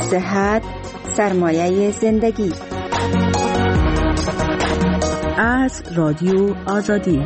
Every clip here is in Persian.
صحت سرمایه زندگی. از رادیو آزادی.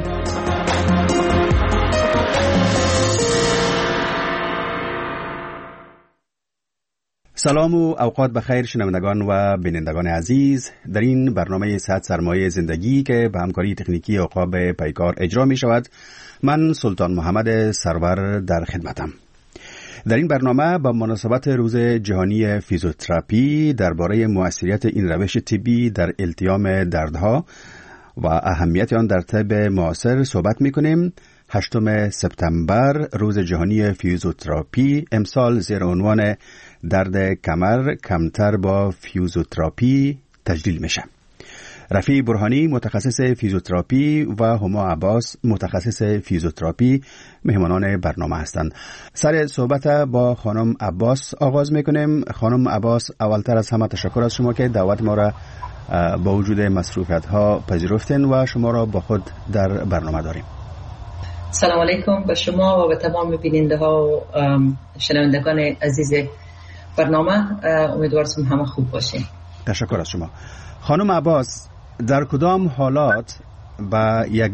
سلام و اوقات بخیر شنوندگان و بینندگان عزیز. در این برنامه صحت سرمایه زندگی که به همکاری تکنیکی عقاب پیکار اجرا می شود، من سلطان محمد سرور در خدمتم. در این برنامه با مناسبت روز جهانی فیزیوتراپی درباره موثریت این روش طبی در التیام دردها و اهمیت آن در طب معاصر صحبت می‌کنیم. 8 سپتامبر روز جهانی فیزیوتراپی امسال زیر عنوان درد کمر کمتر با فیزیوتراپی تجلیل میشه. رفیع برهانی متخصص فیزیوتراپی و هما عباس متخصص فیزیوتراپی مهمانان برنامه هستند. سر صحبت با خانم عباس آغاز میکنیم. خانم عباس، اولتر از همه تشکر از شما که دعوت ما را با وجود مصروفیت ها پذیرفتین و شما را با خود در برنامه داریم. سلام علیکم به شما و به تمام بیننده ها و شنوندگان عزیز برنامه. امیدوارم همه خوب باشین. تشکر از شما. خانم عباس، در کدام حالات با یک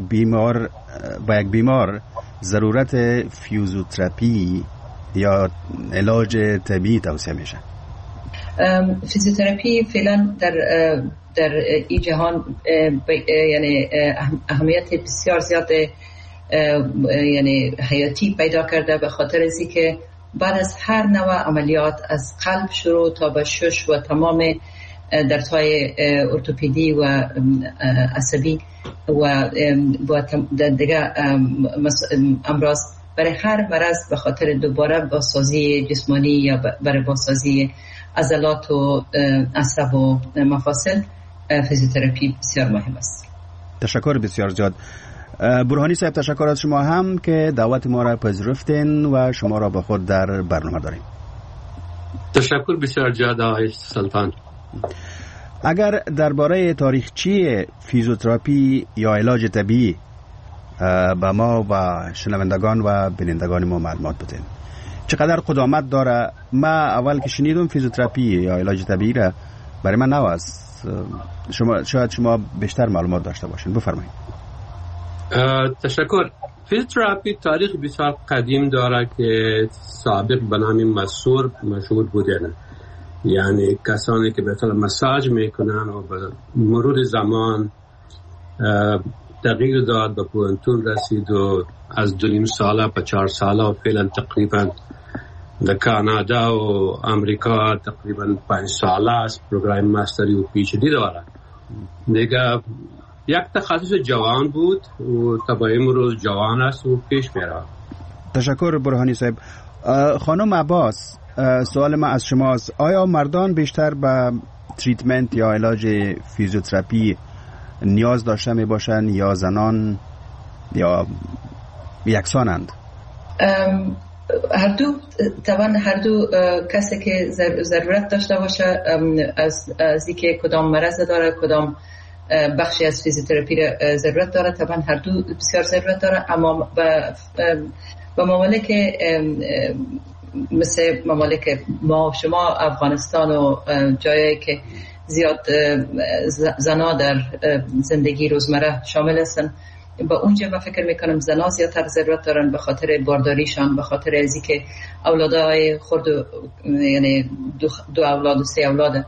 بیمار ضرورت فیزیوتراپی یا علاج طبیعی توصیه میشه؟ فیزیوتراپی فعلا در این جهان یعنی اهمیت بسیار زیاد یعنی حیاتی پیدا کرده، به خاطر از اینکه بعد از هر نوع عملیات از قلب شروع تا به شش و تمام درتای ارتوپدی و عصبی و دیگه امراض، برای هر مرض به خاطر دوباره بازسازی جسمانی یا برای بازسازی عضلات و عصب و مفاصل فیزیوتراپی بسیار مهم است. تشکر بسیار زیاد. برهانی صاحب، تشکر از شما هم که دعوت ما را پذیرفتین و شما را با خود در برنامه داریم. تشکر بسیار زیاد آقای سلطان. اگر درباره تاریخچه فیزیوتراپی یا علاج طبیعی با ما و شنوندگان و بینندگان ما معلومات بدین، چقدر قدامت داره؟ ما اول که شنیدم فیزیوتراپی یا علاج طبیعی را، برای من نو است. شاید شما بیشتر معلومات داشته باشین، بفرمایید. تشکر. فیزیوتراپی تاریخ بسیار قدیم داره که سابق به نام مسور مشهور بودن، یعنی کسانی که به طور مساج میکنن و به مرور زمان تغییر داد، به پوینتون رسید و از 2.5 ساله به 4 ساله و فعلا تقریبا در کانادا و امریکا تقریبا 5 ساله است پروگرام ماستری و پی اچ دی داره. دیگه یک تخصص جوان بود و تا امروز جوان است و پیش میره. تشکر برهانی صاحب. خانم عباس، سوال ما از شماست، آیا مردان بیشتر به تریتمنت یا علاج فیزیوتراپی نیاز داشته می باشن یا زنان یا یکسانند؟ هر دو طبعا هر دو کسی که ضرورت داشته باشه از اینکه کدام مرض داره، کدام بخشی از فیزیوتراپی را ضرورت داره، طبعا هر دو بسیار ضرورت داره. اما به ممالک مثل ممالک ما و شما، افغانستان و جایی که زیاد زنا در زندگی روزمره شامل هستن، با اونجا من فکر میکنم زنا زیادتر ضرورت دارن به خاطر بارداریشان، به خاطر ازی که اولادای خرد یعنی 2 اولاد و 3 اولاد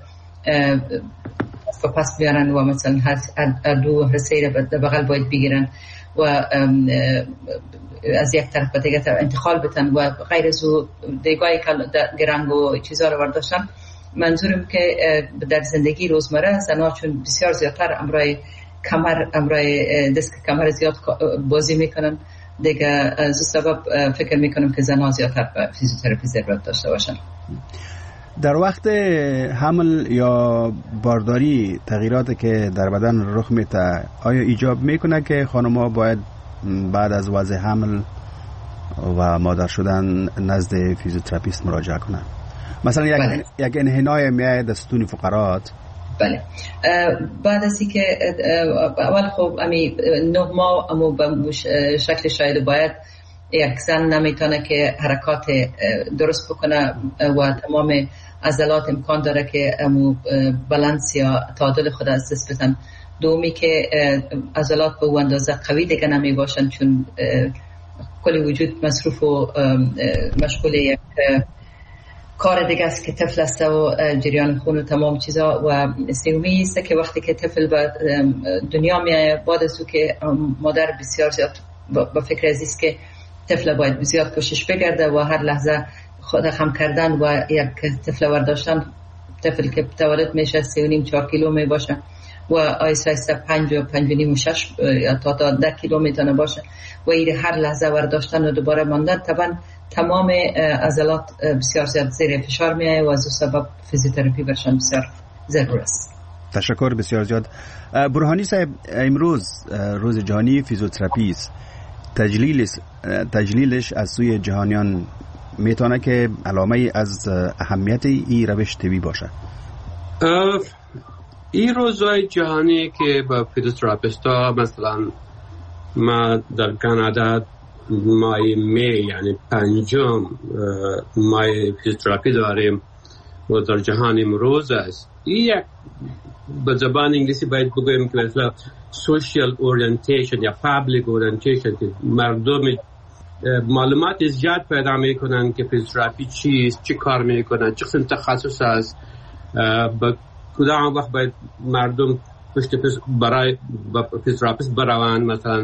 پس بیارن و مثلا هر دو رسیده به بغل باید بگیرن و از یک طرف به دیگر طرف انتقال بتن و غیر از دیگای گرنگ و چیزا رو برداشتن. منظورم که در زندگی روزمره زنها چون بسیار زیادتر امرای کمر، امرای دست کمر زیاد بازی میکنن، دیگه از سبب فکر میکنم که زنها زیادتر به فیزیوتراپی ضرورت داشته باشن. در وقت حمل یا بارداری تغییراتی که در بدن رخ میده، آیا ایجاب میکنه که خانم‌ها باید بعد از وضع حمل و مادر شدن نزد فیزیوتراپیست مراجعه کنن؟ مثلا یک انحنای میای در ستون فقرات. بله. بعد از اینکه اول خب 9 ماه اما به شکل شاید باید یک زن نمیتونه که حرکات درست بکنه و تمام عضلات امکان داره که بالانس یا تعادل خود از دست بدن. دومی که عضلات به اون اندازه قوی دیگه نمی باشن چون کل وجود مصروف و مشغول یک کار دیگه است که طفل است و جریان خون و تمام چیزا. و سومی است که وقتی که طفل به دنیا میاد بعد از که مادر بسیار زیاد با فکر عزیز که طفل باید زیاد کوشش بگرده و هر لحظه خود خم کردن و یک طفل ورداشتن. طفل که تولد میشه 3.5-4 کیلو می باشه و آیسته 5 و 5.5 و 6 یا تا 10 کیلو میتونه باشه و این هر لحظه ورداشتن و دوباره ماندن طبعا تمام عضلات بسیار زیاد زیر فشار میایه و از سبب فیزیوتراپی برشان بسیار ضروری است. تشکر بسیار زیاد. برهانی صاحب، امروز روز جهانی فیزیوتراپی است. تجلیلش از سوی جهانیان میتونه که علامه از اهمیت این روش طبی باشه. این روزهای جهانی که با فیزیوتراپیستا مثلا ما در کانادا ماه می یعنی 5 ماه فیزیوتراپی داریم و در جهان امروز است. این یک به زبان انگلیسی باید بگویم که مثلا سوشیال اورینتیشن یا پابلیک اورینتیشن که مردم معلومات زیاد پیدا میکنن که فیزیوتراپی چیست، چی کار میکنن، چه قسم تخصص است، با کدام وقت باید مردم پشت برای فیزیوتراپیست بروند. مثلا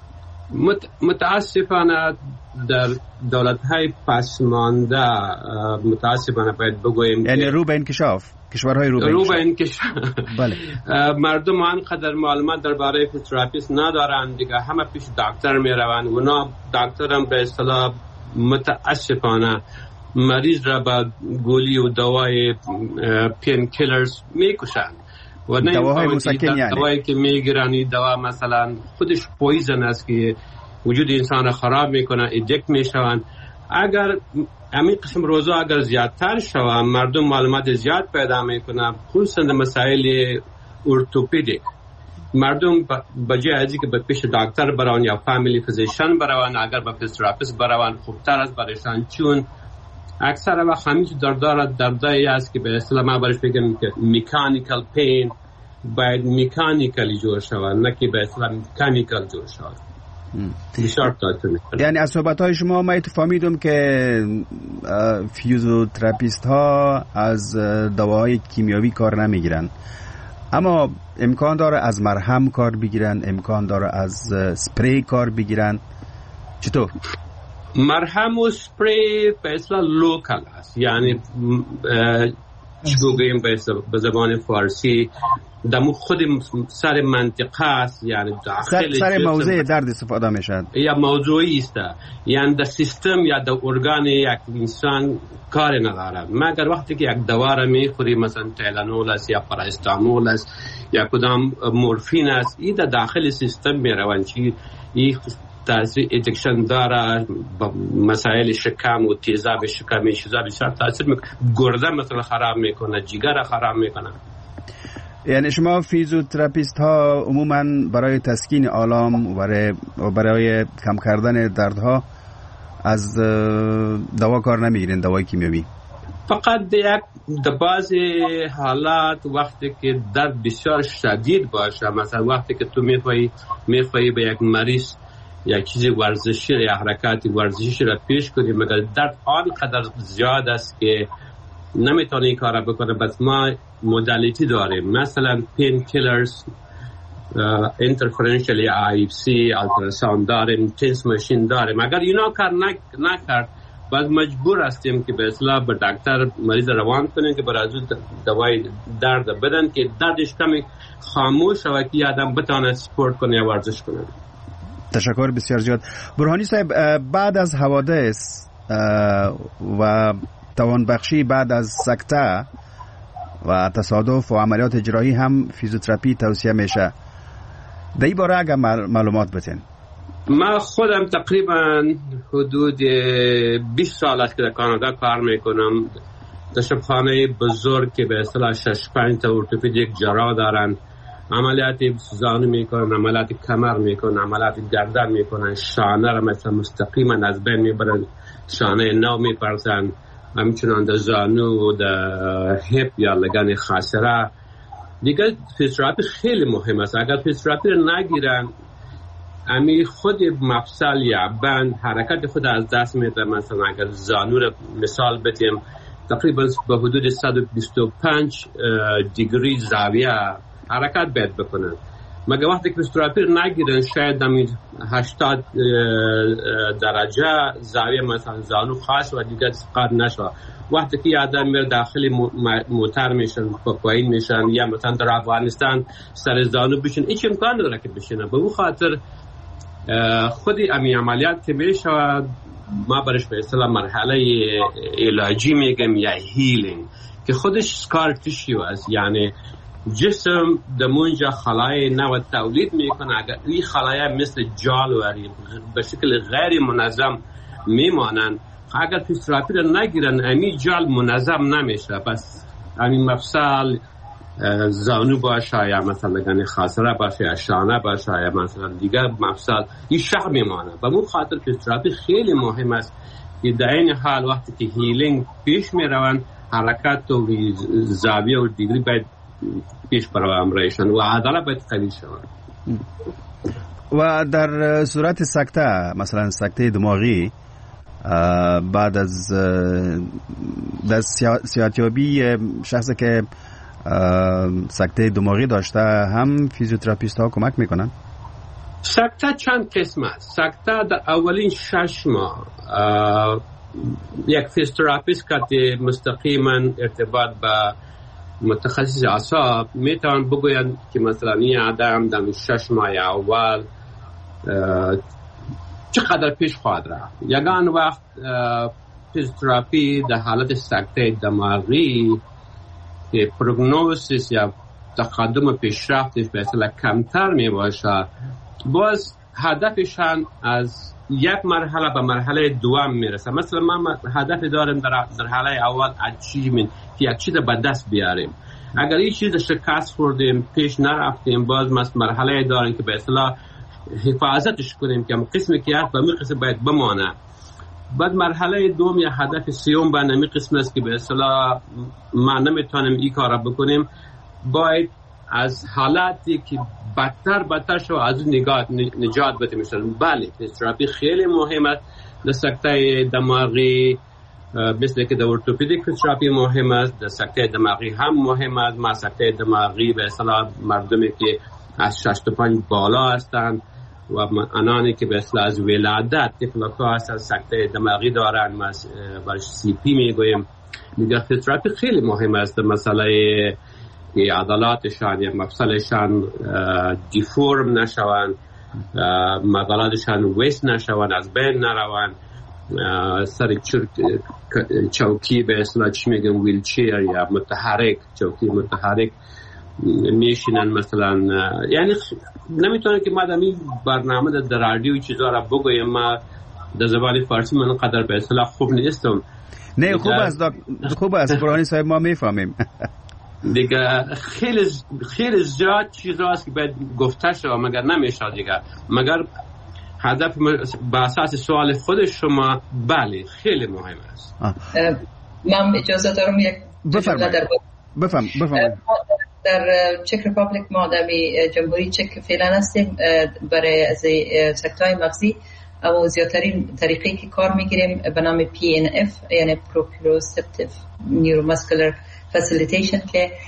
متاسفانه در دولت‌های پسمانده متاسفانه باید بگوییم یعنی رو به انکشاف کشورهای رو به انکشاف بله مردم آنقدر معلومات درباره فیزیوتراپیست ندارند دیگه، همه پیش دکتر میروند. اونا دکتر هم به اصطلاح متاسفانه مریض را با گولی و دوای پین کیلرز میکشند و نه دواهای مسکن. یعنی دوایی که میگیرن این دوا مثلا خودش پویزن است که وجود انسان را خراب میکنه، ایجکت میشوند. اگر همین قسم روزا اگر زیادتر شوند مردم معلومات زیاد پیدا میکنن، خصوصا مسائل ارتوپدیک. مردم بجای ازی که به پیش دکتر برون یا فامیلی فیزیشن برون، اگر به فیزیوتراپیست برون خوبتر از برشان، چون اکثر وقت همین دردایی است که به اصطلاح ما برش میگم که مکانیکال پین باید مکانیکالی جور شود، نه که به اصطلاح مکانیکال جور شود. یعنی از صحبت‌های شما من فهمیدم که فیزیوتراپیست ها از دواهای کیمیاوی کار نمیگیرن، اما امکان داره از مرهم کار بگیرن، امکان داره از سپری کار بگیرن. چطور؟ مرهم و سپری به اصطلاح لوکال است، یعنی چی بگوییم به زبان فارسی دمو خود سر منطقه است، یعنی داخل سر موضع درد استفاده میشد یا موضوعی است، یعنی در سیستم یا در ارگان یک انسان کار ندارد. مگر وقتی که یک دوا را میخوری، مثلا تیلانول است یا پاراستامول است یا کدام مورفین است، این در داخل سیستم میروند چی این تاثیر ایجکشن داره، مسائل شکم و تیزاب شکمی چیزا بسیار تاثیر میکنه، گرده مثلا خراب میکنه، جگر خراب میکنه. یعنی شما فیزیوتراپیست ها عموما برای تسکین آلام و برای کم کردن دردها از دوا کار نمیگیرین، دوای کیمیاوی؟ فقط در بعض حالات وقتی که درد بسیار شدید باشه، مثلا وقتی که تو میخوایی به یک مریض یا چیزی ورزشی یا حرکاتی ورزشی را پیش کنی، مگر درد آنقدر زیاد است که نمیتونه این کار بکنه. بس ما مدالیتی داریم، مثلا پین کیلرز، اینترفرنشیال یا IFC، التراساوند داریم، تنس ماشین داریم. اگر اینا کار نکرد بعد مجبور هستیم که به اصطلاح به دکتر مریض روان کنیم که برای دوای درد بدن که دردش کمی خاموش شود که آدم بتونه سپورت کنه یا ورزش کنه. تشکر بسیار زیاد. برهانی صاحب، بعد از حوادث و توانبخشی بعد از سکته و تصادف و عملیات جراحی هم فیزیوتراپی توصیه میشه. در این باره اگر معلومات بتین. من خودم تقریبا حدود 20 سال است که در کانادا کار میکنم. در شبخانه بزرگ که به اصطلاح 6-5 تا ارتوپدیک جراح دارن عملیات زانو میکنن، عملیات کمر میکنن، عملیات گردن میکنن، شانه را مثلا مستقیما از بین میبرن، شانه نو میپرسن، همچنان در زانو و در هپ یا لگن خاصره. دیگه فیزیوتراپی خیلی مهم است. اگر فیزیوتراپی را نگیرن، امی خود مفصل یا بند حرکت خود از دست میده. مثلا اگر زانو را مثال بدیم، تقریبا به حدود 125 دیگری زاویه حرکت باید بکنن. مگه وقتی که فیزیوتراپی رو نگیرن، شاید 80 درجه زاویه مثلا زانو خاص و دیگه قد نشه. وقتی که آدم میره داخلی موتر میشن، پایین میشن، یا مثلا در افغانستان سر زانو بشن، هیچ امکان نداره که بشنه. به اون خاطر خودی امی عملیات که میشه، ما برش به اصطلاح مرحله علاجی میگم یا هیلینگ، که خودش سکار تیشیو است. یعنی جسم دمونجا خلایا نو تولید میکنه. اگر این خلایا مثل جالوری به شکل غیر منظم میمانند، اگر فیزیوتراپی را نگیرن، امی جال منظم نمیشه. پس امی مفصل زانو باشه، یا مثلا لگن خاصره باشه، یا شانه باشه، یا مثلا دیگر مفصل، این شق میمانه. به اون خاطر فیزیوتراپی خیلی مهم است که در این حال وقتی که هیلینگ پیش میروند، حرکت و زاویه و دیگری باید پیش برام رایشن و عضله باید قوی شود. و در صورت سکته، مثلا سکته دماغی، بعد از دستیابی شخصی که سکته دماغی داشته، هم فیزیوتراپیست ها کمک میکنن؟ سکته چند قسم است. سکته در اولین 6 ماه یک فیزیوتراپیست که مستقیما ارتباط با متخصص اعصاب میتوان بگویند که مثلا این آدم در 6 ماه اول چقدر پیش خواهد رفت. یگان وقت فیزیوتراپی در حالت سکته دماغی که پروگنوزیس یا تقدم پیشرفتش به اصطلاح کمتر می باشه، باز هدفشان از یک مرحله به مرحله دوم میرسه. مثلا ما هدف داریم در حاله اول اچیومنت که یک چیز به دست بیاریم. اگر این چیز شکست خوردیم، پیش نرفتیم، باز مرحله داریم که به اصطلاح حفاظتش کنیم که قسمی که هست به می قسم باید بمانه. بعد مرحله دوم یا هدف سیوم به نمی قسم است که به اصطلاح ما نمیتونیم این کار بکنیم، باید از حالاتی که بدتر شو از نجات بده میشن. بله، فیزیوتراپی خیلی مهم است. در سکته دماغی مثل که در ارتوپدیک فیزیوتراپی مهم است، در سکته دماغی هم مهم است. ما سکته دماغی به اصطلاح مردمی که از 65 بالا هستند و آنانی که به اصطلاح از ولادت طفل‌ها هستند سکته دماغی دارند، ما برش سی پی میگوییم. دیگر فیزیوتراپی خیلی مهم است. مسئله که عضلاتشان یا مفصلشان دیفورم نشوند، عضلاتشان ویست نشوند، از بین نروند، سر چوکی به اصطلاح چی میگن ویلچیر یا متحرک، چوکی متحرک میشینن مثلا. یعنی نمیتونه که ما در این برنامه در رادیو چیزا را بگویم. ما در زبان فارسی من قدر به اصطلاح خوب نیستم. نه خوب است برانی صاحب، ما میفهمیم. دیگه خیلی زیاد چیزا است که باید گفته شد مگر نمیشه دیگه. مگر هدف به اساس سوال خود شما بله خیلی مهم است. من اجازه دارم یک بفرمایید. در چک ریپابلیک ما در جمهوری چک فعلا هستیم برای از سکته‌های مغزی، اما زیادترین طریقی که کار میگیریم به نام PNF یعنی Proprioceptive Neuromuscular Facilitation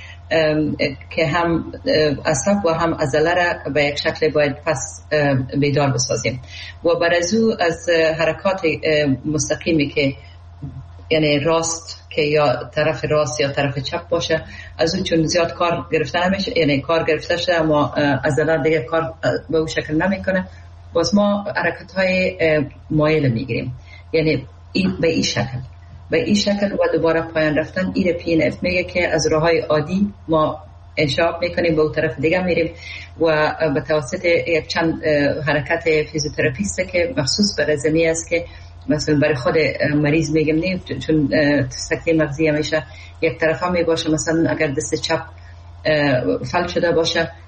که هم عصب و هم عضله را به یک شکل باید پس بیدار بسازیم و برازو از حرکات مستقیمی که یعنی راست که یا طرف راست یا طرف چپ باشه، از اون چون زیاد کار گرفته نمیشه، یعنی کار گرفته شده اما عضله دیگه کار به اون شکل نمیکنه، باز ما حرکت های مایل میگیریم، یعنی به این شکل و دوباره پایان رفتن. این PNF میگه که از راههای عادی ما انشاب میکنیم به اون طرف دیگه میریم و به توسط یک چند حرکت فیزیوتراپیسته که مخصوص برای زمینه است که مثلا برای خود مریض میگم نه، چون سکته مغزی همیشه یک طرف هم میباشه. مثلا اگر دست چپ فلج شده باشه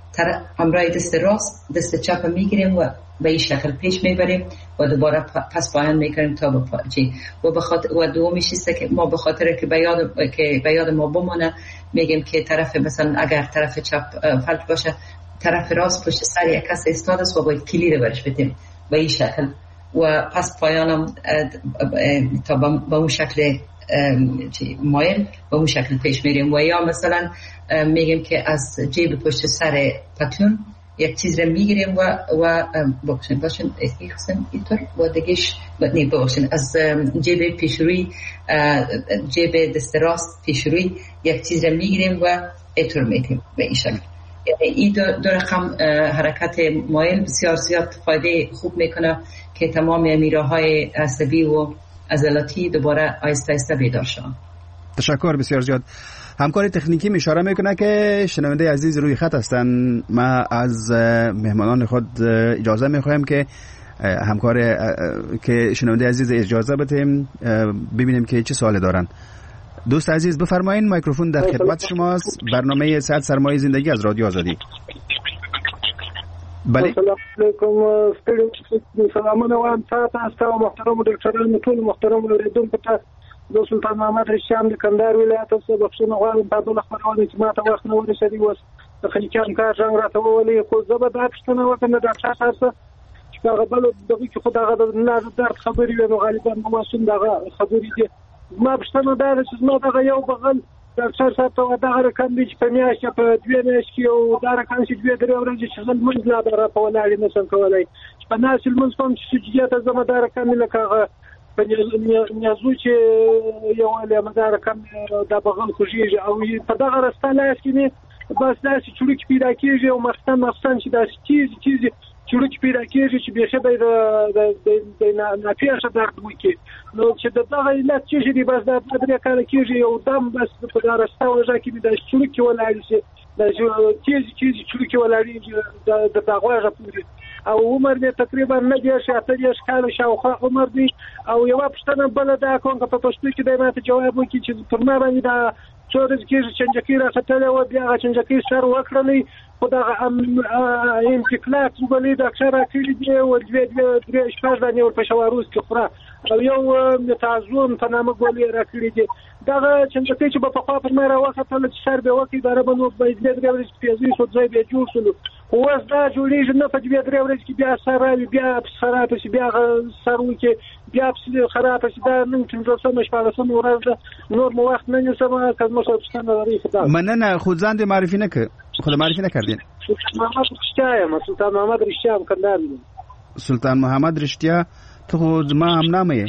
همراه دست راست دست چپ میگیریم و به این شکل پیش میبریم و دوباره پس پایان میکنیم تا به پاچی و دومیش است که ما به خاطر که به یاد ما بمونه میگیم که طرف مثلا اگر طرف چپ فلج باشه طرف راست پشت سر یک کس ایستاده است و باید کلید برش بدیم به این شکل و پس پایانم تا به اون شکل مایل به اون شکل پیش میریم و یا مثلا میگیم که از جیب پشت سر پتلون یک چیز رو میگیریم و باشین اینطور و دیگهش باشین از جیب پیشروی جیب دست راست پیشروی یک چیز رو میگیریم و اینطور میگیم به این شکل. این دو رقم حرکت مایل بسیار زیاد فایده خوب میکنه که تمام میراهای عصبی و عضلاتی دوباره آیسته آیسته بیدار شدن. تشکر بسیار زیاد. همکار تکنیکی اشاره میکنه که شنونده عزیز روی خط هستن. ما از مهمانان خود اجازه میخوایم که همکار که شنونده عزیز اجازه بدیم ببینیم که چه سوالی دارن. دوست عزیز بفرمایید، میکروفون در خدمت شماست. برنامه 100 سرمایه زندگی از رادیو آزادی. بله. السلام علیکم. سلامونه وایم تاسو ته محترم ډاکټرانو ټول محترم اوریدونکو ته د سلطان محمد رشام د کندهار ولایت څخه بخښنه غواړم په ټول خبرونه چې ماته وخت نه ورسېدی وس د خلیقان کار څنګه راته ولې خو زه به دا پښتنه وکړم د ډاکټر سره چې هغه بل دغه چې خدای هغه نه درد خبرې وي غالبا مواسم دغه خبرې دي ما پښتنه دا چې ما دغه یو بغل ډاکټر صاحب ته دا رقم دی چې په میاشت په 2 میاشت کې او دا رقم چې 2-3 ورځې چې زم منځ لا را په ولاړې نشم کولای چې په ناس المنځ کوم چې سجدیات زما دا رقم لکه په نیازو چې یو له مدار رقم دا بغل خوږي او په دغه راسته لاس کې بس دا چې چړک پیدا کیږي او مخستان چې دا چیز چړک پیدا کیږي چې به شبه د نافیه درد وکي نو چې دغه علت چې دی بس دا درې کال کیږي او دم بس په دا راسته وځي کې د چړک ولاړ شي د چیز چړک ولاړ د دغه غوړه او عمر دې تقریبا نه دی 80 کال شاوخوا عمر دی او یو پښتنه بل دا کوم په پښتو کې د ماته جواب وکړي چې پر ما باندې دا څورز کې چنجکی راختله و بیا چنجکی سر وکړلې خو دا انتقالات وبلې د اکثر کلی دی او د شپږ باندې ور په شواروس کې خورا او یو متعزون په نامه ګولې راکړي دي دا چنجکی چې په خوا پر ما راوخته چې سر به وکړي دا ربنو به دې درې پیازي شو ځای به جوړ شول خو اوس دا جوړیږي نه په دې درې ورځې کې بیا سر راوي بیا خراب شي بیا سر وکړي بیا خراب شي دا نن څنګه سم شپږم ورځ نور مو وخت نه نسم کله مو څه لري خدای مننه خو ځان دې معرفي نه کړ خو معرفي نه کړین سلطان محمد رشتیا کندهار سلطان محمد رشتیا ته ما هم نامه یې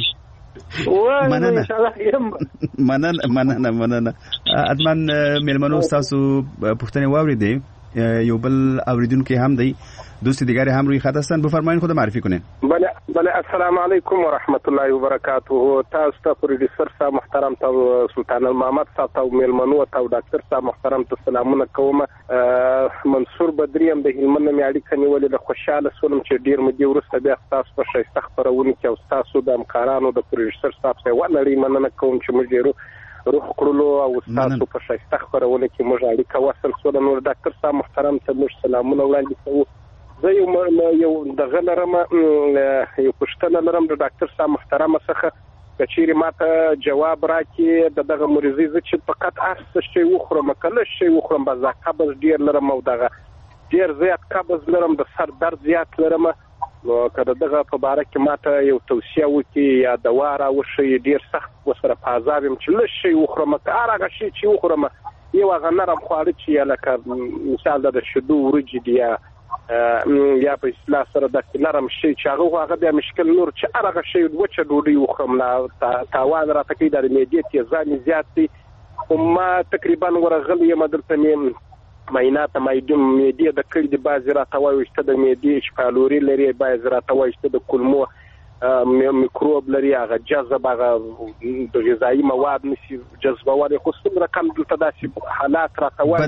مننه ادمن ملمنو تاسو پښتني واوریدي یو بل اوریدونکو هم دی دوست دیگری هم روی خط هستن بفرمایید خود معرفی کنین. بله السلام علیکم و رحمت الله و برکاته. تاسو ته پروډوسر صاحب محترم ته سلطان محمد صاحب ته ملمنو ته ډاکټر صاحب محترم ته سلامونه کوم. منصور بدری هم د هلمند میاړي کنيولې د خوشاله سولم چې ډیر مدي ورسته بیا تاسو په شایسته خبرونه کې او تاسو د امکارانو د پروډوسر صاحب څخه ولري مننه کوم چې موږ ډیرو روح کړلو او تاسو په شایسته خبرونه کې موږ اړیکه وصل سول. نو ډاکټر صاحب محترم ته موږ سلامونه وړاندې کوو. زه یو دغه لرم یو پښتنه لرم د ډاکټر صاحب محترم څخه کچېری ماته جواب راکړي دغه مریضي چې فقط ارسه شي وخورم کله شي وخورم بس قبض ډیر لرم او دغه ډیر زیات قبض لرم د سر درد زیات لرم نو کله دغه په باره کې ماته یو توصیه وکړي یا دوا را وشي ډیر سخت وسره پازابم چې لشي وخورم هغه شي چې وخورم یو هغه نرم خواړه چې لکه مثال د شیدو ورجې دی یا په اصطلاح سره د نرم شي چې هغه بیا مشکل نور چې هغه شي وچه ډوډۍ وخورم لا تاوان راته کوي د معدې تیزابي زیات دي ما تقریبا ورغلی یم دلته ماینات معدې د کړي د بازي راته وایسته د معدې شپالوري لري بازي راته وایسته د کولمو میکروب لري هغه جذب هغه د غذایی مواد نشي جذبول خو څومره کم دلته داسې حالات راته وایي.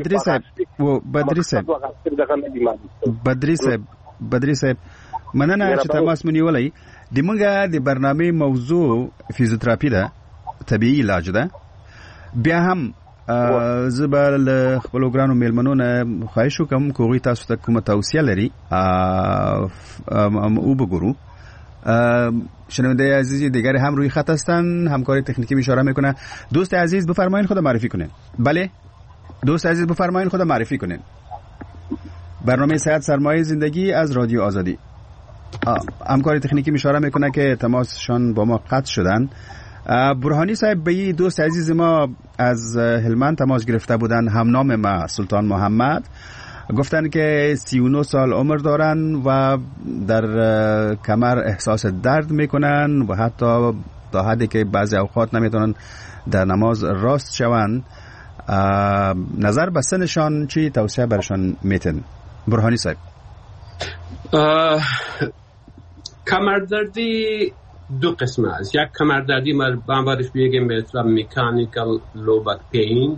بدری صاحب مننه چې تماس منیولای د موږ د برنامه موضوع فزیوتراپی ده طبيعي علاج ده بیا هم زبل خپل ګرانو میلمنونو خواهش وکم کوغي تاسو ته کومه توصیه لري او بگورو. شنونده عزیزی دیگری هم روی خط هستن، همکاری تکنیکی اشاره میکنه. دوست عزیز بفرمایید خود معرفی کنین. بله دوست عزیز بفرمایید خود معرفی کنین. برنامه صحت سرمایه زندگی از رادیو آزادی. همکاری تکنیکی اشاره میکنه که تماسشان با ما قطع شدن. برهانی صاحب به دوست عزیز ما از هلمند تماس گرفته بودن، هم نام ما سلطان محمد، گفتن که 39 سال عمر دارن و در کمر احساس درد میکنن و حتی تا حدی که بعضی اوقات نمیتونن در نماز راست شون. نظر به سنشان چی توصیه برشان میتن؟ برهانی صاحب. کمردردی دو قسم است. یک کمردردی ما بارش بگیم به اصطلاح مکانیکال لو بک پین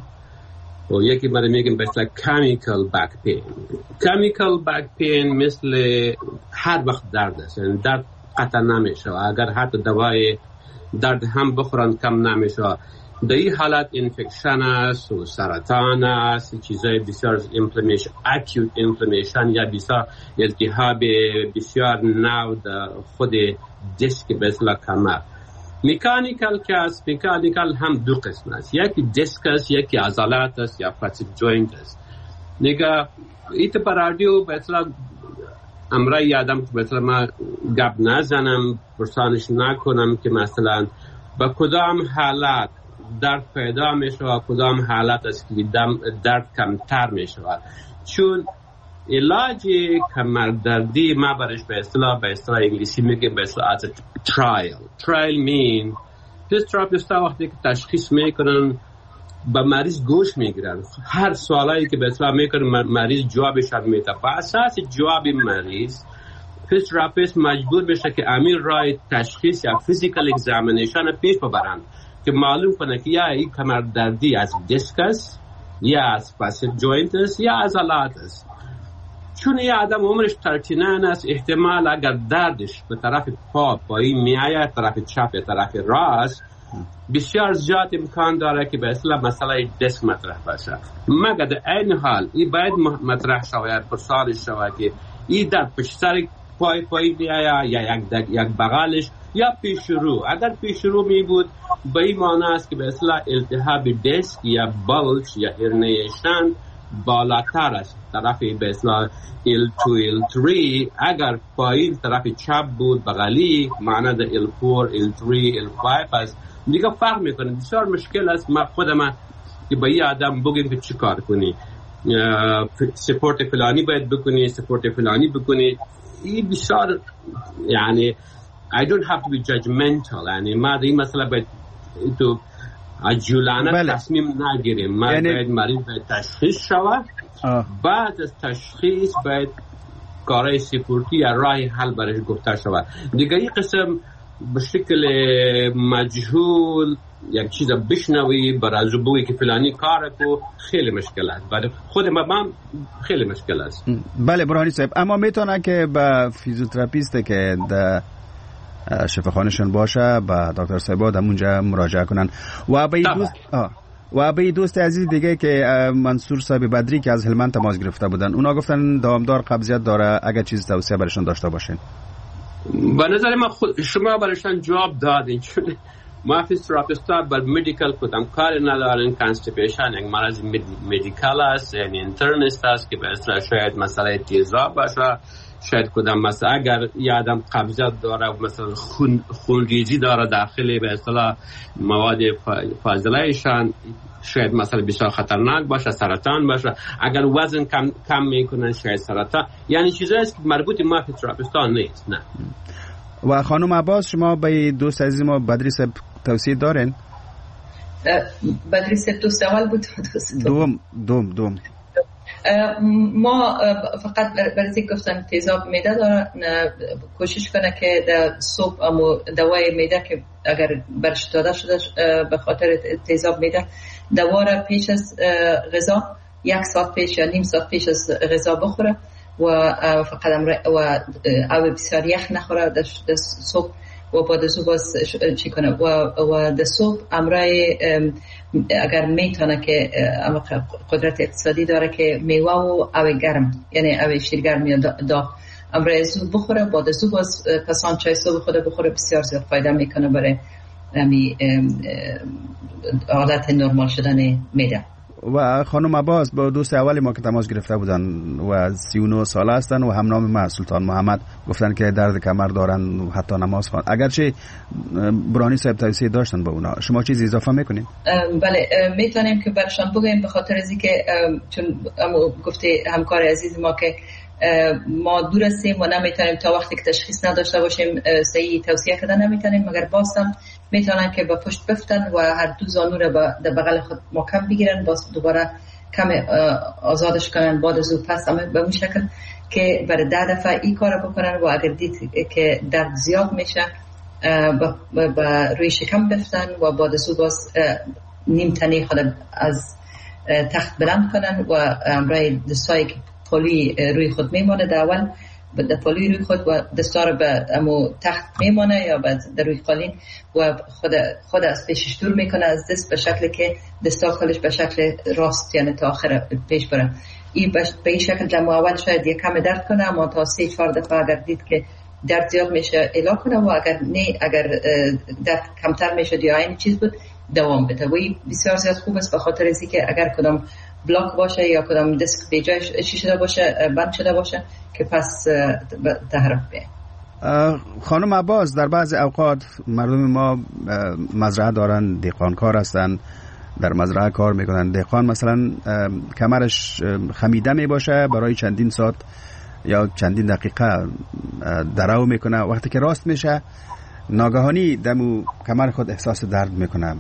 و یکی ما میگیم به اصطلاح کیمیکال بک پین. کیمیکال بک پین مثل هر وقت درد است، یعنی درد قطع نمیشه، اگر حتی دوای درد هم بخورن کم نمیشه. در این حالت انفکشن است و سرطان است، چیزای بسیار اینفلامیشن، اکیوت اینفلامیشن یا بسیار التهاب بسیار نو در خود دیسک به اصطلاح کمر. مکانیکال که است، مکانیکال هم دو قسم است، یکی دیسک است، یکی عضلات است یا فاتیک جوینت است. نگاه ایت پر رادیو به اصطلاح امرای یادم به اصطلاح ما گپ نزنم، پرسانش نکنم که مثلا با کدام حالات درد پیدا می شود، کدام حالت است که درد کمتر می شود. چون علاج کمردردی ما برش به اصطلاح انگلیسی میگیم به اصطلاح از ترایل مین فیزیوتراپیستا وقتی که تشخیص میکنن با مریض گوش میگیرن، هر سوالایی که به اصطلاح میکنن مریض جوابشان میده، با اساس جواب مریض فیزیوتراپیست مجبور بشه که امیر رای تشخیص یا فیزیکال اگزامینیشن پیش ببرن که معلوم کنه که یا این کمردردی از دیسک است یا از فاسد جوینت است یا عضلات است. چون یه آدم عمرش 39 است، احتمال اگر دردش به طرف پایی میآید، طرف چپ یا طرف راست، بسیار زیاد امکان داره که به اصطلاح مسئله دیسک مطرح باشه. مگر در این حال این باید مطرح شود، پرسانش شود که این درد پشت سر پای میآید یا یک بغلش یا پیش رو. اگر پیش رو می بود به این معنی است که به اصطلاح التهاب دیسک یا بلج یا هرنیشن بالاتر است، طرف به اصطلاح L2 L3. اگر پایین طرف چپ بود بغلی معنی در L4 L3 L5 است. دیگه فرق میکنه، بسیار مشکل است. ما خودم که با یه آدم بگیم که چی کار کنی، سپورت فلانی باید بکنی، سپورت فلانی بکنی، این بسیار یعنی I don't have to be judgmental. یعنی ما این مسئله باید تو عجولانه تصمیم نگیریم. ما باید مریض باید تشخیص شود، بعد از تشخیص باید کارهای سپورتی یا راه حل برش گفته شود. دیگه این قسم به شکل مجهول یک چیز بشنوی برای بگویی که فلانی کار کو خیلی مشکل است، برای خود ما خیلی مشکل است. بله برهانی صاحب، اما میتونه که به فیزیوتراپیست که در شفاخانه‌شون باشه با دکتر صاحب همونجا مراجعه کنن. و به دوست عزیز دیگه که منصور صاحب بدری که از هلمند تماس گرفته بودن، اونا گفتن دوامدار قبضیت داره، اگر چیز توصیه برشون داشته باشین. به نظر من شما برشون جواب دادین، چون ما فیزیوتراپیستا بر مدیکال کدام کار ندارن. کانستیپیشن یک مرض مدیکال است، یعنی اینترنست است که به اصطلاح شاید مسئله تیزاب باشه، شاید کدام مسئله اگر یه آدم قبضیت داره و مثلا خونریزی داره داخل به اصطلاح مواد فاضلهشان، شاید مسئله بسیار خطرناک باشه، سرطان باشه. اگر وزن کم میکنن شاید سرطان، یعنی چیزایی است که مربوط ما فیزیوتراپیستا نیست. نه. و خانم عباس شما به دوست عزیز ما بدری صاحب توصیه دارین؟ بدری صاحب دو سوال بود. دوم ما فقط برای گفتن تیزاب معده داره، کوشش کنه که در صبح دوای معده که اگر برش داده شده به خاطر تیزاب معده دوا را پیش از غذا 1 ساعت پیش یا نیم ساعت پیش از غذا بخوره و فقط و آب بسیار یخ نخوره در صبح و بعد از او باز چی کنه و در صبح امرای اگر میتونه که قدرت اقتصادی داره که میوه و او گرم یعنی او شیرگرم یا داغ امروز زود بخوره، بعد از باز پسان چای صبح خود بخوره، بسیار زیاد فایده میکنه برای حالت نرمال شدن معده. و خانم عباس با دوست اولی ما که تماس گرفته بودن و 39 ساله هستن و همنام ما سلطان محمد، گفتن که درد کمر دارن و حتی نماز خوان، اگرچه برانی صاحب توصیه داشتن به اونا، شما چیز اضافه میکنین؟ بله میتونیم که برشان بگیم، به خاطر از اینکه چون گفته همکار عزیز ما که ما دور هستیم و نمیتونیم تا وقتی که تشخیص نداشته باشیم صحیح توصیه کردن نمیتونیم، مگر بازم میتونن که به پشت بفتن و هر دو زانو رو در بغل خود محکم بگیرن، باز دوباره کم آزادش کنن، بعد از او پس به اون شکل که برای 10 دفعه این کار بکنن و اگر دید که درد زیاد میشه روی شکم بفتن و بعد از او باز نیم تنه خود از تخت بلند کنن و همراه دستایی که پولی روی خود میمانه در اول به پولی روی خود و دستا رو به امو تخت میمانه یا در روی قالین و خود از پیشش دور میکنه از دست به شکل که دستا کلش به شکل راست یعنی تا آخر پیش بره. این به این شکل در اول شاید یک کم درد کنه، اما تا 3-4 دفعه اگر دید که درد زیاد میشه الا کنه و اگر درد کمتر میشه یا این چیز بود دوام بده. و این بسیار زیاد خوب است به خاطر از اینکه اگر کدام بلاک باشه یا کدام دیسک به جای شده باشه بند شده باشه که پس تحرک بیه. خانم عباس، در بعض اوقات مردم ما مزرعه دارن، دهقانکار هستن، در مزرعه کار میکنن. دهقان مثلا کمرش خمیده می باشه، برای چندین ساعت یا چندین دقیقه درو میکنه، وقتی که راست میشه ناگهانی دمو کمر خود احساس درد میکنه،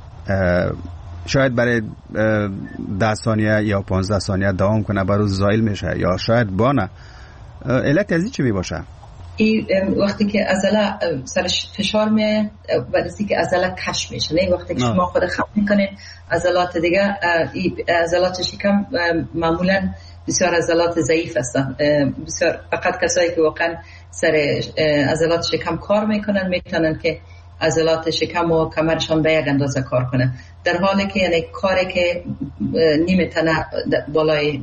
شاید برای 10 ثانیه یا 15 ثانیه دوام کنه، برای زایل میشه یا شاید بانه. علت از این چی می باشه؟ این وقتی که عضله سرش فشار میه و وقتی که عضله کش میشه، نه وقتی که شما خود خم میکنین عضلات دیگه، عضلات شکم معمولا بسیار عضلات ضعیف هستن، بسیار فقط کسایی که واقعا سر عضلات شکم کار میکنن میتونن که عضلات شکم و کمرشان به یک اندازه کار کنه، در حالی که یعنی کاری که نیمه تنه بالای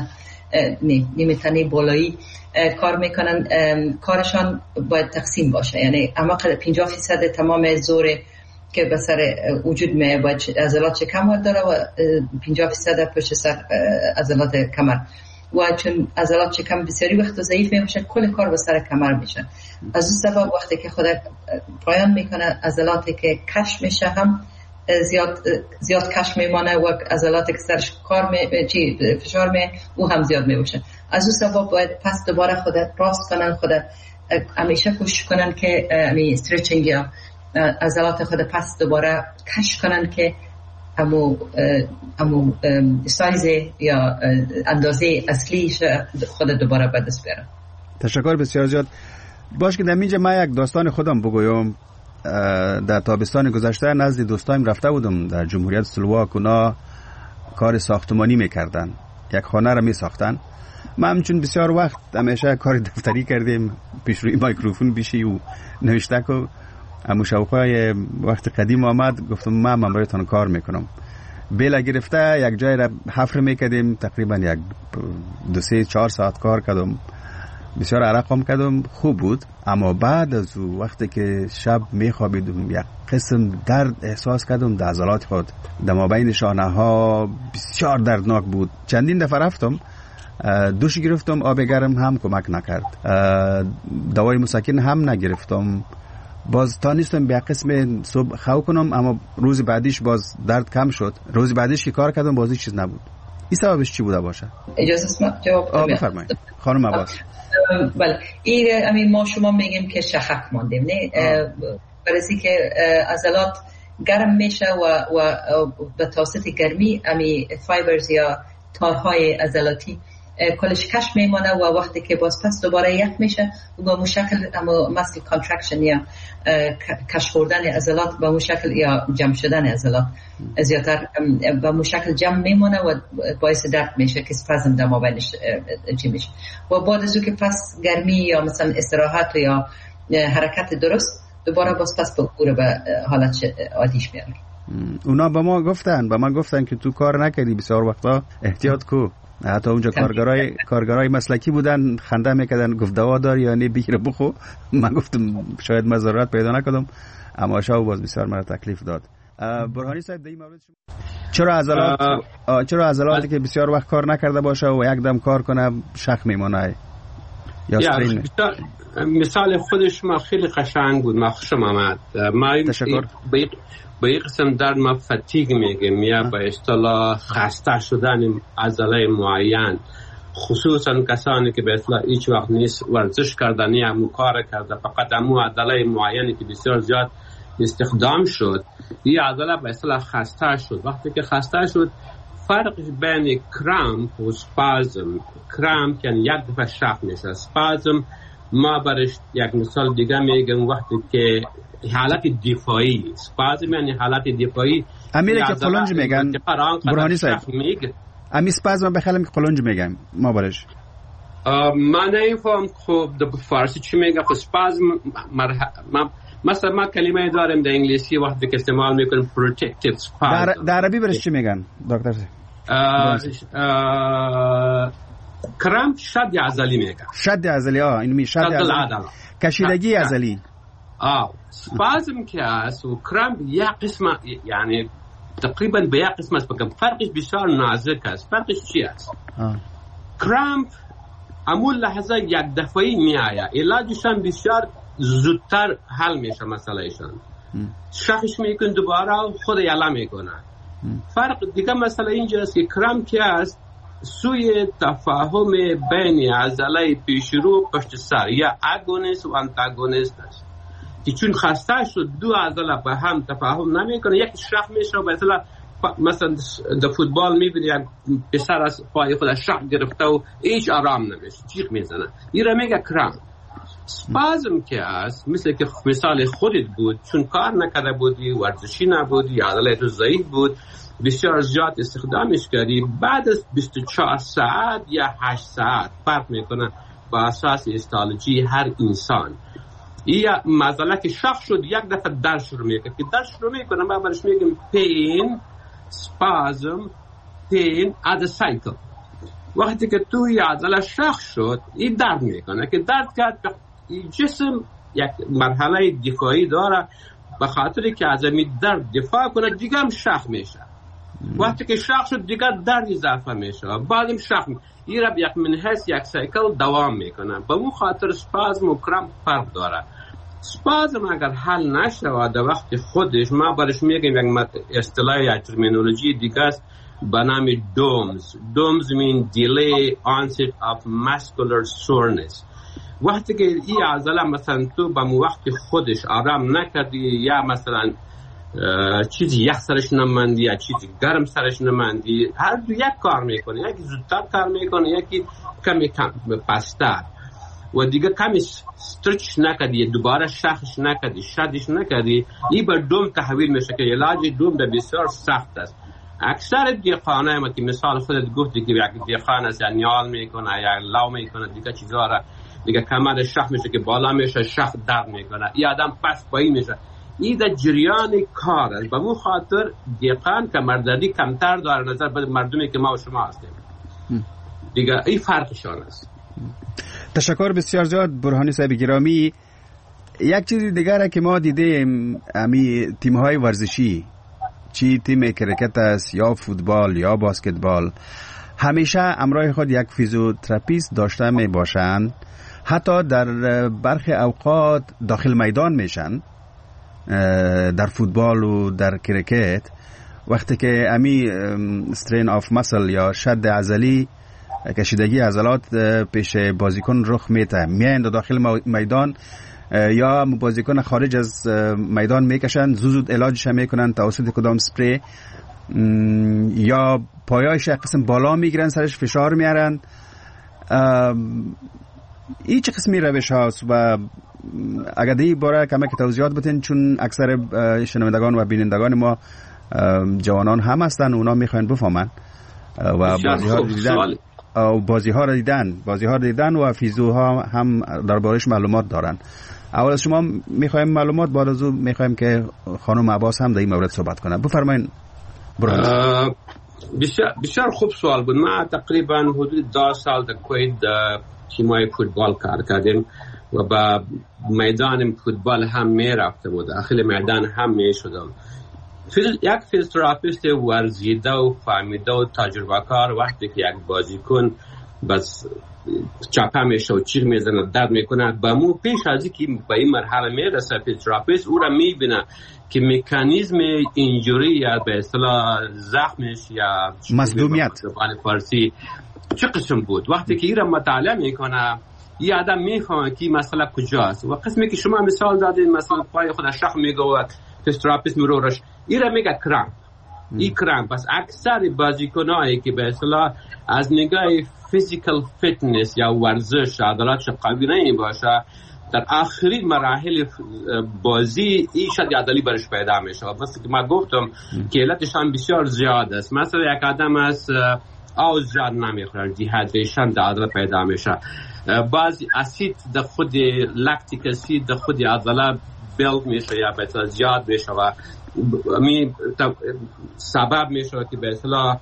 نیمه تنه بالایی کار میکنن کارشان باید تقسیم باشه، یعنی اما 50% تمام زور که به سر وجود میاد باید عضلات شکم داره و 50% پشت سر عضلات کمر، و چون عضلات شکم بسیاری وقت ضعیف میشه کل کار به سر کمر میشه. از این سبب وقتی که خود پایان میکنه عضلاتی که کش میشه هم زیاد کش میمانه و عضلاتی که سرش کار فشار می او هم زیاد میشه. از اون سبب باید پس دوباره خود راست کنن، خود همیشه کوشش کنن که استرچینگ یا عضلات خود پس دوباره کش کنن که امو سایز یا اندازه اصلی خود دوباره به دست بیارن. تشکر بسیار زیاد. باش که در اینجا من یک داستان خودم بگویم. در تابستان گذشته نزد دوستایم رفته بودم در جمهوریت سلواک، اونا کار ساختمانی میکردن، یک خانه را میساختن. من چون بسیار وقت همیشه کار دفتری کردیم، پیش روی مایکروفون بیشی و نوشته که مشاوقای وقت قدیم آمد، گفتم من برایتان کار میکنم. بیل گرفته یک جای را حفر میکردیم، تقریبا 2-3-4 ساعت کار کردم، بسیار عرقم کردم، خوب بود. اما بعد از وقتی که شب میخوابیدم یک قسم درد احساس کردم در عضلات خود، در مابین شانه ها بسیار دردناک بود. چندین دفعه رفتم دوش گرفتم، آب گرم هم کمک نکرد، دوای مسکن هم نگرفتم، باز تا نیستم به قسم صبح خو کنم، اما روز بعدیش باز درد کم شد. روز بعدیش که کار کردم بازی چیز نبود. این سببش چی بوده باشه؟ اجازه است جواب بفرمایید خانم عباس. بله، این ما شما میگیم که شخک ماندیم، نه برای که عضلات گرم میشه و به توسط گرمی فایبرز یا تارهای عضلاتی کلش کش میمانه و وقتی که باز پس دوباره یک میشه و به مشکل مسل کانترکشن یا کش خوردن عضلات به مشکل یا جمع شدن عضلات زیادتر به مشکل جمع میمانه و باعث درد میشه که اسپازم در مابینش چی میشه و بعد از اون که پس گرمی یا مثلا استراحت یا حرکت درست دوباره باز پس به حالت عادیش میاره. اونا به ما گفتن که تو کار نکردی بسیار وقتا احتیاط کو. حتی اونجا کارگرای مسلکی بودن خنده میکردن، گفت دوا داری یا نه بگیر بخو. من گفتم شاید من ضرورت پیدا نکردم، اما شاو باز بسیار مرا تکلیف داد. برهانی صاحب در این مورد چرا عضلاتی که بسیار وقت کار نکرده باشه و یک دم کار کنه شخ میمونه یا استرین؟ مثال خودش ما خیلی قشنگ بود، ما خوشم آمد. ما به یک قسم در ما فتیگ میگیم یا به اصطلاح خسته شدن عضله معین، خصوصا کسانی که به اصطلاح هیچ وقت نیست ورزش کردن یا کار کرده، فقط امو عضله معینی که بسیار زیاد استخدام شد، این عضله به اصطلاح خسته شد. وقتی که خسته شد، فرق بین کرامپ و سپازم، کرامپ یعنی یک دفعه شق میشه، سپازم ما برش یک مثال دیگه میگم وقتی که حالت دفاعی، سپازم یعنی حالت دفاعی. امیره که قلنج میگن برهانی صاحب، امی سپازم بخیلم که قلنج میگن ما برش من نمیفهم خوب در فارسی چی میگه. خب سپازم مثلا ما کلمه داریم در انگلیسی وقتی که استعمال میکنیم protective spasm. در عربی برش چی میگن دکتر صاحب؟ کرامپ شد عضلی میگه. شد عضلی، این می شد عضلی، کشیدگی عضلی. سپازم که است و کرامپ یک قسم، یعنی تقریبا به یک قسم است، بگم فرقش بسیار نازک است. فرقش چی است؟ کرامپ امول لحظه یک دفعی می آید، علاجشان بسیار زودتر حل میشه مسئلهشان. شخص میکن دوباره خود یلا میکنه. فرق دیگه مسئله اینجاست که کرامپ که است سوی تفاهم بین عضله پیشرو پشت سر یا اگونیست و انتاگونیست است که چون خسته شد دو عضله به هم تفاهم نمیکنه، یک شخ میشه و مثلا در فوتبال میبینی یک پسر از پای خودش شخ گرفته و هیچ آرام نمیشه، جیغ میزنه. این را میگه کرامپ. سپازم که است مثل که مثال خودت بود، چون کار نکرده بودی، ورزشی نبودی، عضله تو ضعیف بود، بسیار زیاد استخدامش کردی، بعد از 24 ساعت یا 8 ساعت فرق میکنه با اساس هیستولوژی هر انسان. این مسئله که شخص شد یک دفعه درد شروع میکنه که درد شروع میکنه، ما برش میگیم pain, spasm, pain as a cycle. وقتی که توی عضله شخص شد این درد میکنه که درد کرد جسم یک مرحله دفاعی داره، به خاطری که از این درد دفاع کنه دیگه هم شخ میشه. وقتی که شخ شد دیگه درد اضافه میشه، بعدم شخ این را یک منحص یک سایکل دوام میکنه. به اون خاطر سپازم و کرامپ فرق داره. سپازم اگر حل نشه در وقت خودش، ما برش میگیم یک اصطلاح یا ترمینولوژی دیگه است به نام DOMS mean delay onset of muscular soreness. وقتی که این عضله مثلا تو به وقت خودش آرام نکردی یا مثلا چیزی یخ سرش نماندی یا چیزی گرم سرش نماندی، هر دو یک کار میکنه، یکی زودتر کار میکنه، یکی کمی پستر و دیگه کمی استرچ نکردی، دوباره شخش نکردی، شدش نکردی، این به دوم تحویل میشه که علاج دوم به بسیار سخت است. اکثر دیقانه ما که مثال خودت گفتی که یک دیقان است یا نیال میکنه یا لو میکنه دیگه چیزا را دیگه کمر شخ میشه که بالا میشه، شخ درد میکنه، این آدم پس پایی میشه. این در جریان کار است. به اون خاطر دیقان که مرددی کمتر داره نظر به مردمی که ما و شما هستیم دیگه، این فرقشان است. تشکر بسیار زیاد برهانی صاحب گرامی. یک چیز دیگر که ما دیدیم امی تیم‌های ورزشی، چی تیم کرکت است یا فوتبال یا باسکتبال، همیشه همراه خود یک فیزیوتراپیست داشته می باشند. حتی در برخی اوقات داخل میدان میشن در فوتبال و در کرکت. وقتی که امی استرین آف مسل یا شد عضلی، کشیدگی عضلات پیش بازیکن رخ میده، میایند داخل میدان یا بازیکن خارج از میدان میکشن، زود علاجش میکنن توسط کدام سپری یا پایایش قسم بالا میگیرن، سرش فشار میارن. این چه قسمی روش هاست و اگر دی باره کمک توضیحات بتین، چون اکثر شنوندگان و بینندگان ما جوانان هم هستن، اونا میخواین بفهمن و بازی ها رو دیدن و فیزیوها هم دربارش معلومات دارن. اول از شما میخوایم معلومات، بعد از اون میخوایم که خانم عباس هم در این مورد صحبت کنه. بفرمایید. بسیار خوب سوال بود. ما تقریبا حدود 10 سال در کویت تیمای فوتبال کار کردیم و با میدان فوتبال هم می رفتم و داخل میدان هم می شدم. یک فیزیوتراپیست ورزیده و فهمیده و تجربه کار وقتی که یک بازیکن بس چپه میشه و چیغ میزنه درد میکنه، با مو پیش از اینکه به این مرحله میرسه فیزیوتراپیست او را میبینه که مکانیزم اینجوری یا به اصطلاح زخمش یا مصدومیت زبان فارسی چه قسم بود. وقتی که این را مطالعه میکنه این آدم میفهمه که مسئله کجاست. و قسمی که شما مثال دادین مثلا پای خودش شخم میگه و فیزیوتراپیست میروش این را میگه کرامپ. این کرامپ. پس اکثر بازیکنایی که به اصطلاح از نگاه فیزیکال فیتنس یا ورزش عضلاتش قوی نمی باشه در آخرین مراحل بازی این شد عضلی برش پیدا میشه. واسه که من گفتم که علتش هم بسیار زیاد است. مثلا یک آدم از آب زیاد نمیخوره، دیهایدریشن در عضله پیدا میشه. بعضی اسید در خود لکتیک اسید در خود عضله بیلد میشه یا به اصطلاح زیاد میشه و می سبب میشه که به اصطلاح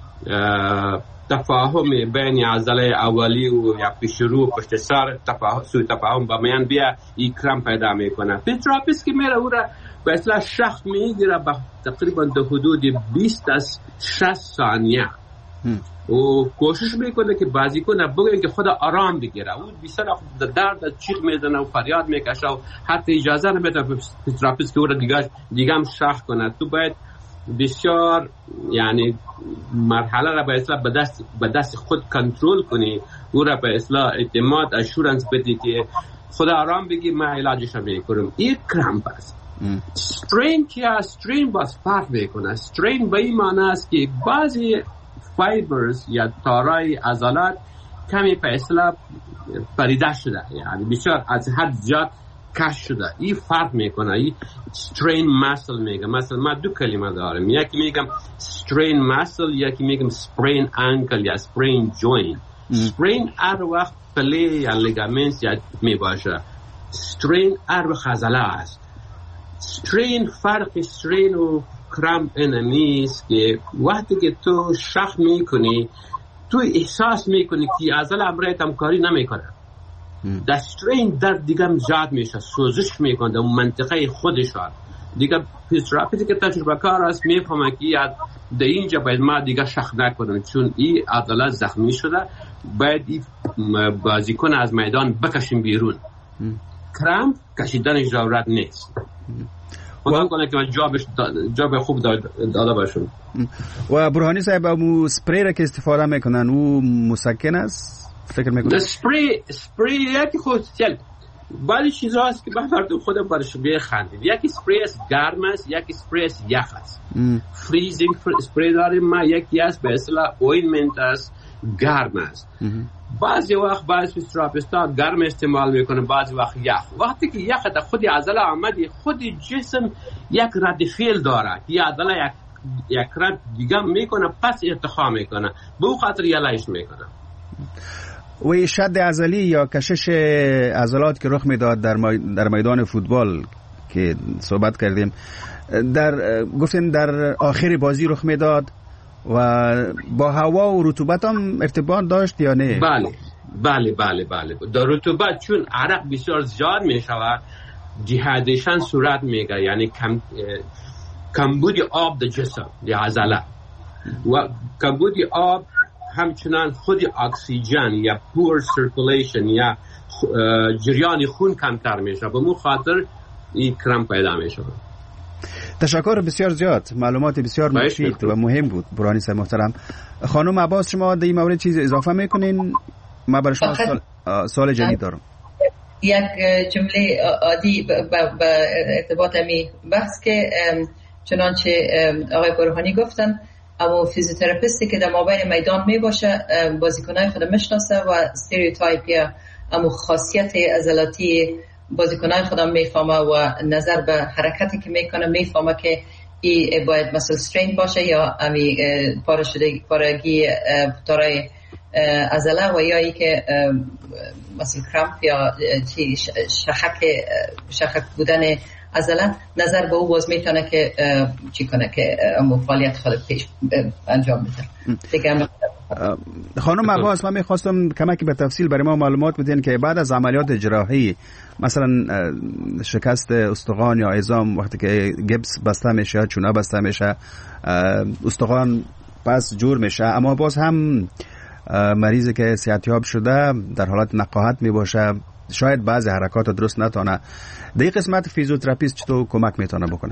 تفاهم بین عضله اولی و یا پیش رو و پشت سر سوء تفاهم با میان بیا این کرم پیدا میکنه. فیزیوتراپیست که میره او را به اصطلاح شخص میگیره با تقریبا در حدود 20 از 60 ثانیه و کوشش میکنه که بازیکن بگه که خود آرام بگیره. او بیشتر درد چیغ میزنه و فریاد میکشه و حتی اجازه نمیده فیزیوتراپیست که او را دیگه هم شخص کنه. تو باید بسیار یعنی مرحله را به اصطلاح به دست خود کنترل کنی، او را به اصطلاح اعتماد اشورنس بدی که خدا آرام بگی ما علاجش رو میکنم. این کرامپ است. استرین که استرین باز فرق میکنه. استرین به این معنی است که بعضی فایبرز یا تارای عضلات کمی به اصطلاح پریده شده، یعنی بسیار از حد زیاد کش شده. این فرق میکنه. این strain muscle میگه. مثلا ما دو کلمه دارم، یکی میگم strain muscle، یکی میگم sprain ankle یا sprain joint. sprain هر وقت پله یا لیگامنت یا میباشه، strain هر وقت عضله است. strain فرق strain و کرامپ اینمیست که وقتی که تو شخم میکنی تو احساس میکنی که عضله امرایت همکاری نمیکنه. در استرین درد دیگه هم زیاد میشه، سوزش میکنه در منطقه خودشان دیگه. فیزیوتراپیستی که تجربه کار است میفهمه که در اینجا باید ما دیگه شخ نکنم چون این عضله زخمی شده، باید این بازیکن از میدان بکشیم بیرون. کرامپ کشیدنش ضرورت نیست. خدا کنه که جاب خوب داده باشم. و برهانی صاحب امو سپری را که استفاده میکنن او مسکن است فکر میکنم؟ سپری یکی خصوصیت بعضی چیزا هست که بهتر خودم برش بخندید. یکی سپری است گرم است، یکی سپری است یخ است. فریزینگ سپری داریم ما، یکی است به اصطلاح اوینمنت است گرم است. بعضی وقت بعضی فیزیوتراپیستا گرم استعمال میکنه، بعضی وقت یخ. وقتی که یخ تا خود عضله آمدی خود جسم یک رد فعل داره، یا عضله یک رد دیگه میکنه پس ارتخا میکنه، به او خاطر یلایش میکنه. و شد عضلی یا کشش عضلات که رخ میداد در میدان فوتبال که صحبت کردیم، گفتیم در آخر بازی رخ میداد و با هوا و رطوبت هم ارتباط داشت یا نه؟ بله. در رطوبت چون عرق بسیار زیاد میشود دیهایدریشن صورت میگه، یعنی کمبود آب در جسم در عضله و کمبود آب همچنان خود اکسیژن یا پور سرکولیشن یا جریان خون کمتر میشه، به مو خاطر این کرامپ پیدا میشه. تشکر بسیار زیاد، معلومات بسیار مفید و مهم بود برهانی صاحب محترم. خانم عباس شما در این مورد چیز اضافه میکنین؟ ما برای شما سوال جدید دارم. یک جمله عادی به ارتباط می بحث که چنانچه آقای برهانی گفتن، اما فیزیوتراپیستی که در مابین میدان می باشه بازیکنای خود میشناسه و استریوتایپ یا اما خاصیت عضلاتی بازیکنای خودم میفهمه و نظر به حرکتی که میکنه میفهمه که این باید مثل استرین باشه یا امی پارگی تارای عضله و یا ای که مثلا کرامپ یا شخک بودن عضله، نظر به او باز میتونه که چی کنه که فعالیت خود پیش انجام بده دیگه. خانم عباس، من میخواستم کمکی به تفصیل برای ما معلومات بدین که بعد از عملیات جراحی مثلا شکست استخوان یا عظام، وقتی که گبس بسته میشه، چونه بسته میشه، استخوان پس جور میشه، اما باز هم مریضی که صحتیاب شده در حالت نقاهت میباشه، شاید بعضی حرکات درست نتونه، در این قسمت فیزیوتراپیست چطور کمک میتونه بکنه؟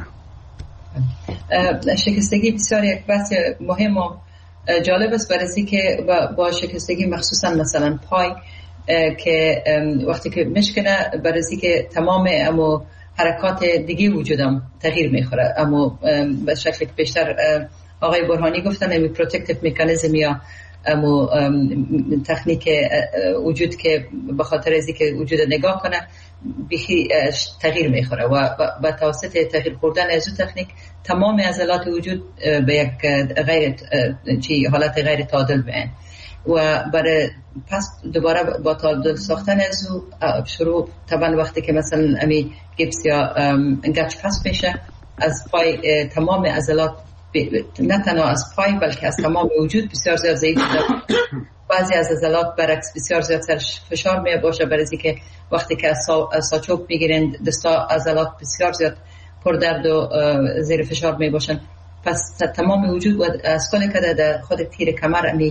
شکستگی بسیار یک بحث مهم و جالب است، برای که با شکستگی مخصوصا مثلا پای که وقتی که مشکنه، برای که تمام امو حرکات دیگه وجودم تغییر میخوره، اما به شکل بیشتر آقای برهانی گفتن امی پروتکتیو مکانیزم یا امو تکنیک وجود که به خاطر از اینکه وجود نگاه کنه بخی تغییر میخوره و با توسط تغییر خوردن از اون تکنیک تمام عضلات وجود به یک حالت غیر تعادل میان و برای پس دوباره با تعادل ساختن از او شروع طبعا وقتی که مثلا امی گیپس یا گچ پس میشه از پای تمام عضلات، نه تنها از پای بلکه از تمام وجود بسیار زیاد ضعیف شده. بعضی از عضلات برعکس بسیار زیاد سرش فشار می باشه، برای اینکه وقتی که از ساچوب میگیرن دستا عضلات بسیار زیاد پردرد و زیر فشار می باشن. پس تمام وجود و از کل که در خود تیر کمر امی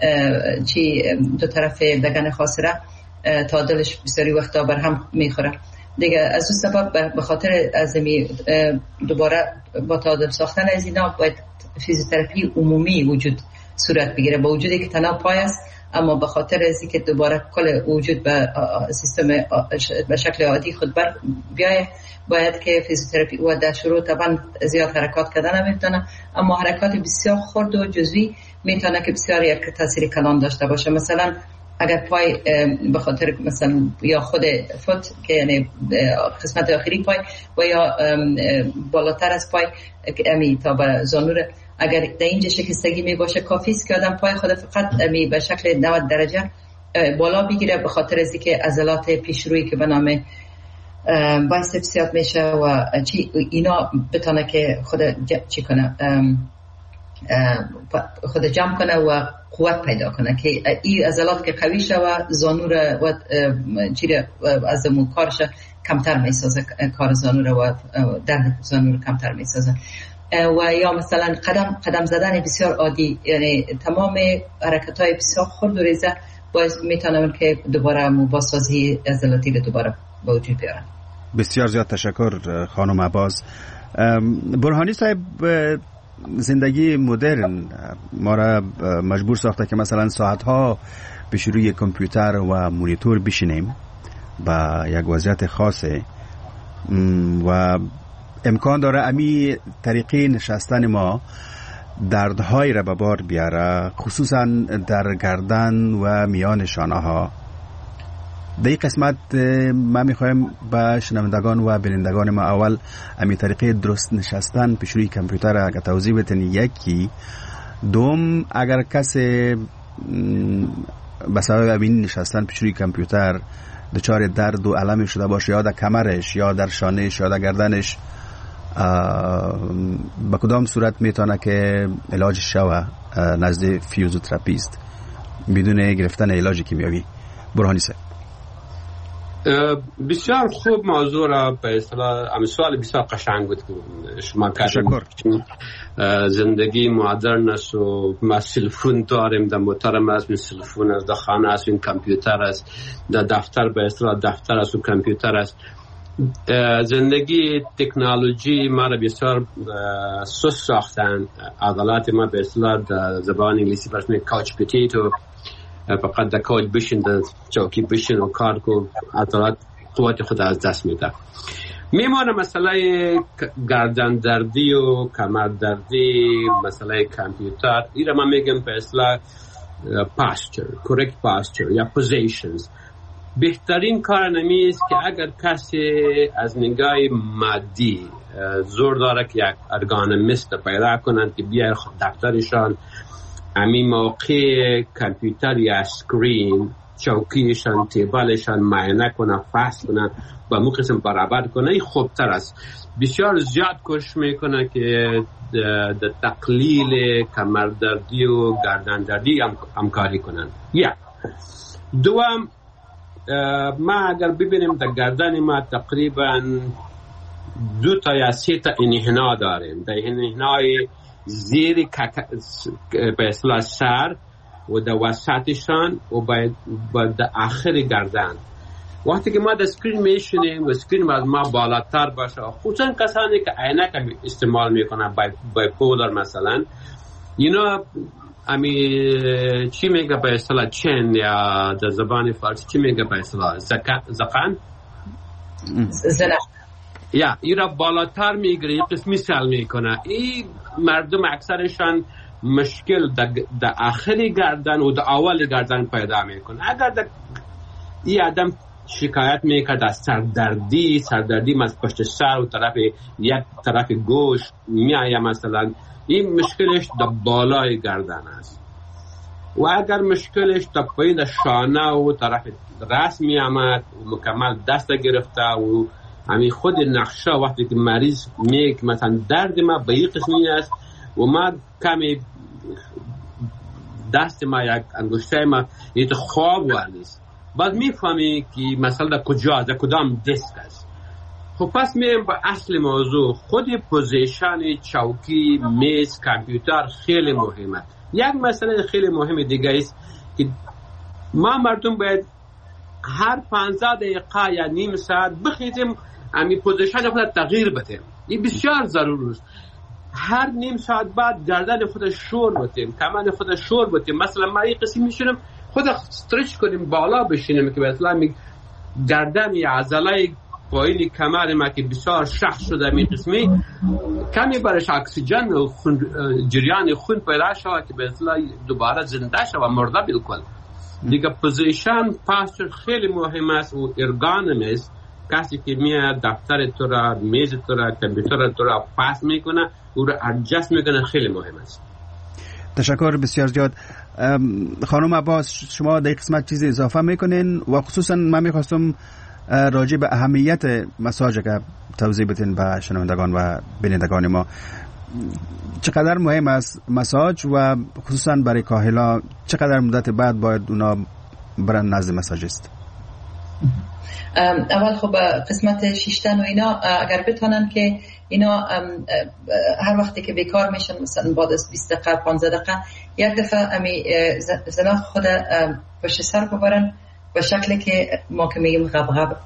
دو طرف لگن خاصره تعادلش بسیاری وقتا بر هم میخوره دیگه. از اون سبب به خاطر ازمی دوباره با تعادل ساختن از اینا باید فیزیوتراپی عمومی وجود صورت بگیره، با وجودی که تنها پای است، اما به خاطر ازی که دوباره کل وجود به سیستم به شکل عادی خود بر بیایه، باید که فیزیوتراپی و در شروع طبعا زیاد حرکات کردن نمیتونه، اما حرکات بسیار خرد و جزئی میتونه که بسیار یک تاثیر کلان داشته باشه. مثلا اگر پای به خاطر مثلا یا خود فوت که یعنی قسمت آخری پای و یا بالاتر از پای امی تا به زانور، اگر در اینجا شکستگی می باشه کافی است که آدم پای خود فقط امی به شکل 90 درجه بالا بگیره، به خاطر از اینکه عضلات پیشرویی که به نام بایسپس یاد میشه و اینا بتونه که خود چی کنه، خود جمع کنه و قوت پیدا کنه که این عضلات که قوی شه و زانور و چیره از کارش کمتر میسازه، کار زانور و درد زانور کمتر میسازه. و یا مثلا قدم زدن بسیار عادی، یعنی تمام حرکت های بسیار خرد و ریزه باعث میتونن که دوباره بازسازی عضلاتی رو دوباره به وجود بیارن. بسیار زیاد تشکر خانم عباس. برهانی صاحب، زندگی مدرن ما را مجبور ساخته که مثلا ساعتها پیش روی کامپیوتر و مونیتور بشینیم با یک وضعیت خاصه و امکان داره امی طریقی نشستن ما دردهایی را به بار بیاره، خصوصا در گردن و میان شانه ها. در این قسمت ما میخوایم به شنوندگان و بینندگان ما اول امی طریقه درست نشستن پیش روی کامپیوتر اگر توضیح بدین. یکی دوم، اگر کسی به سبب همین نشستن پیش روی کامپیوتر دچار درد و الم شده باشه، یا در کمرش یا در شانهش یا در گردنش، به کدام صورت میتونه که علاج شوه نزد فیزیوتراپیست بدون گرفتن علاج کیمیایی؟ برهانی صاحب. بسیار خوب موضوع را به اصطلاح سوال بسیار قشنگ بود که شما کردید. زندگی مدرن است و ما تلفن داریم، در محترم است، تلفن است، در خانه است، این کامپیوتر است، در دفتر به اصطلاح دفتر است و کامپیوتر است. زندگی تکنولوژی ما را بسیار سست ساختن. عضلات ما به اصطلاح در زبان انگلیسی برش میگن کاچ پتیتو، فقط در کاج بشین، در چوکی بشین و کار کو، عضلات قوت خود از دست میده. میمانه مسئله گردن دردی و کمر دردی، مسئله کامپیوتر. این را ما میگم به اصطلاح posture, correct posture یا positions. بهترین کار نمیست که اگر کسی از نگاه مادی زور داره که یک ارگانمیست پیدا کنند که بیای دفترشان همین موقع کامپیوتر یا اسکرین چوکیشان تیبلشان معاینه کنه، فحص کنه، با مو قسم برابر کنه، این خوبتر است. بسیار زیاد کوشش میکنه که در تقلیل کمردردی و گردندردی همکاری کنن. دوم، ما اگر ببینیم در گردن ما تقریبا 2 تا یا 3 تا انحنا داریم. در انحنای زیر به اصطلاح سر و در وسطشان و در آخر گردن. وقتی که ما در اسکرین میشینیم و اسکرین از ما بالاتر باشه، خصوصا کسانی که عینک استعمال میکنن، بایپولر مثلا، اینا چی میگه به اصطلاح چین یا در زبان فارسی چی میگه به اصطلاح زقن یا این را بالاتر میگیره، یه قسمی سل میکنه. این مردم اکثرشان مشکل در آخری گردن و در اول گردن پیدا میکنه. اگر این آدم شکایت میکرد از سردردی از پشت سر و یک طرف گوش میایه مثلا، این مشکلش در بالای گردن است. و اگر مشکلش در پایین شانه و طرف راست میامد و مکمل دست گرفته و همین خود نقشه وقتی که مریض میگه مثلا درد ما به این قسمی است و ما کمی دست ما یک انگشته ما یه خواب ورنیست، بعد میفهمی که مثلا کجا در کدام دست است. خب پس میریم با اصل موضوع. خود پوزیشن چوکی، میز، کامپیوتر خیلی مهمه. یک مسئله خیلی مهم دیگه است که ما مردم باید هر 15 دقیقه یا نیم ساعت بخیزیم امی پوزیشن خود تغییر بدیم. این بسیار ضروری است. هر نیم ساعت بعد گردن خود شور بدیم، کمان خود شور بدیم. مثلا ما این قسم میشونم خود استرچ کنیم، بالا بشینیم که مثلا گردن یا عضله پایین کمر ما که بسیار شخص شده می قسمی کمی برش اکسیژن و جریان خون پیدا شود که به اصطلاح دوباره زنده شود و مرده بالکل. دیگه پوزیشن پاستر خیلی مهم است و ارگانومیست، کسی که میاد دفتر تو را، میز تو را، کامپیوتر تو را پاس میکنه او را ادجست میکنه، خیلی مهم است. تشکر بسیار زیاد. خانم عباس، شما در قسمت چیزی اضافه میکنین و خصوصا من میخواستم راجع به اهمیت مساج که توضیح بدین به شنوندگان و بینندگان ما. چقدر مهم است مساج و خصوصا برای کاهلا چقدر مدت بعد باید اونا برن نزد مساجیست؟ اول خب قسمت شیشتن و اینا اگر بتونن که اینا هر وقتی که بیکار میشن مثلا بعد از 20 دقیقه 15 دقیقه یک دفعه امی زناخ خود پشت سر ببرن به شکلی که ما که میگیم غبغب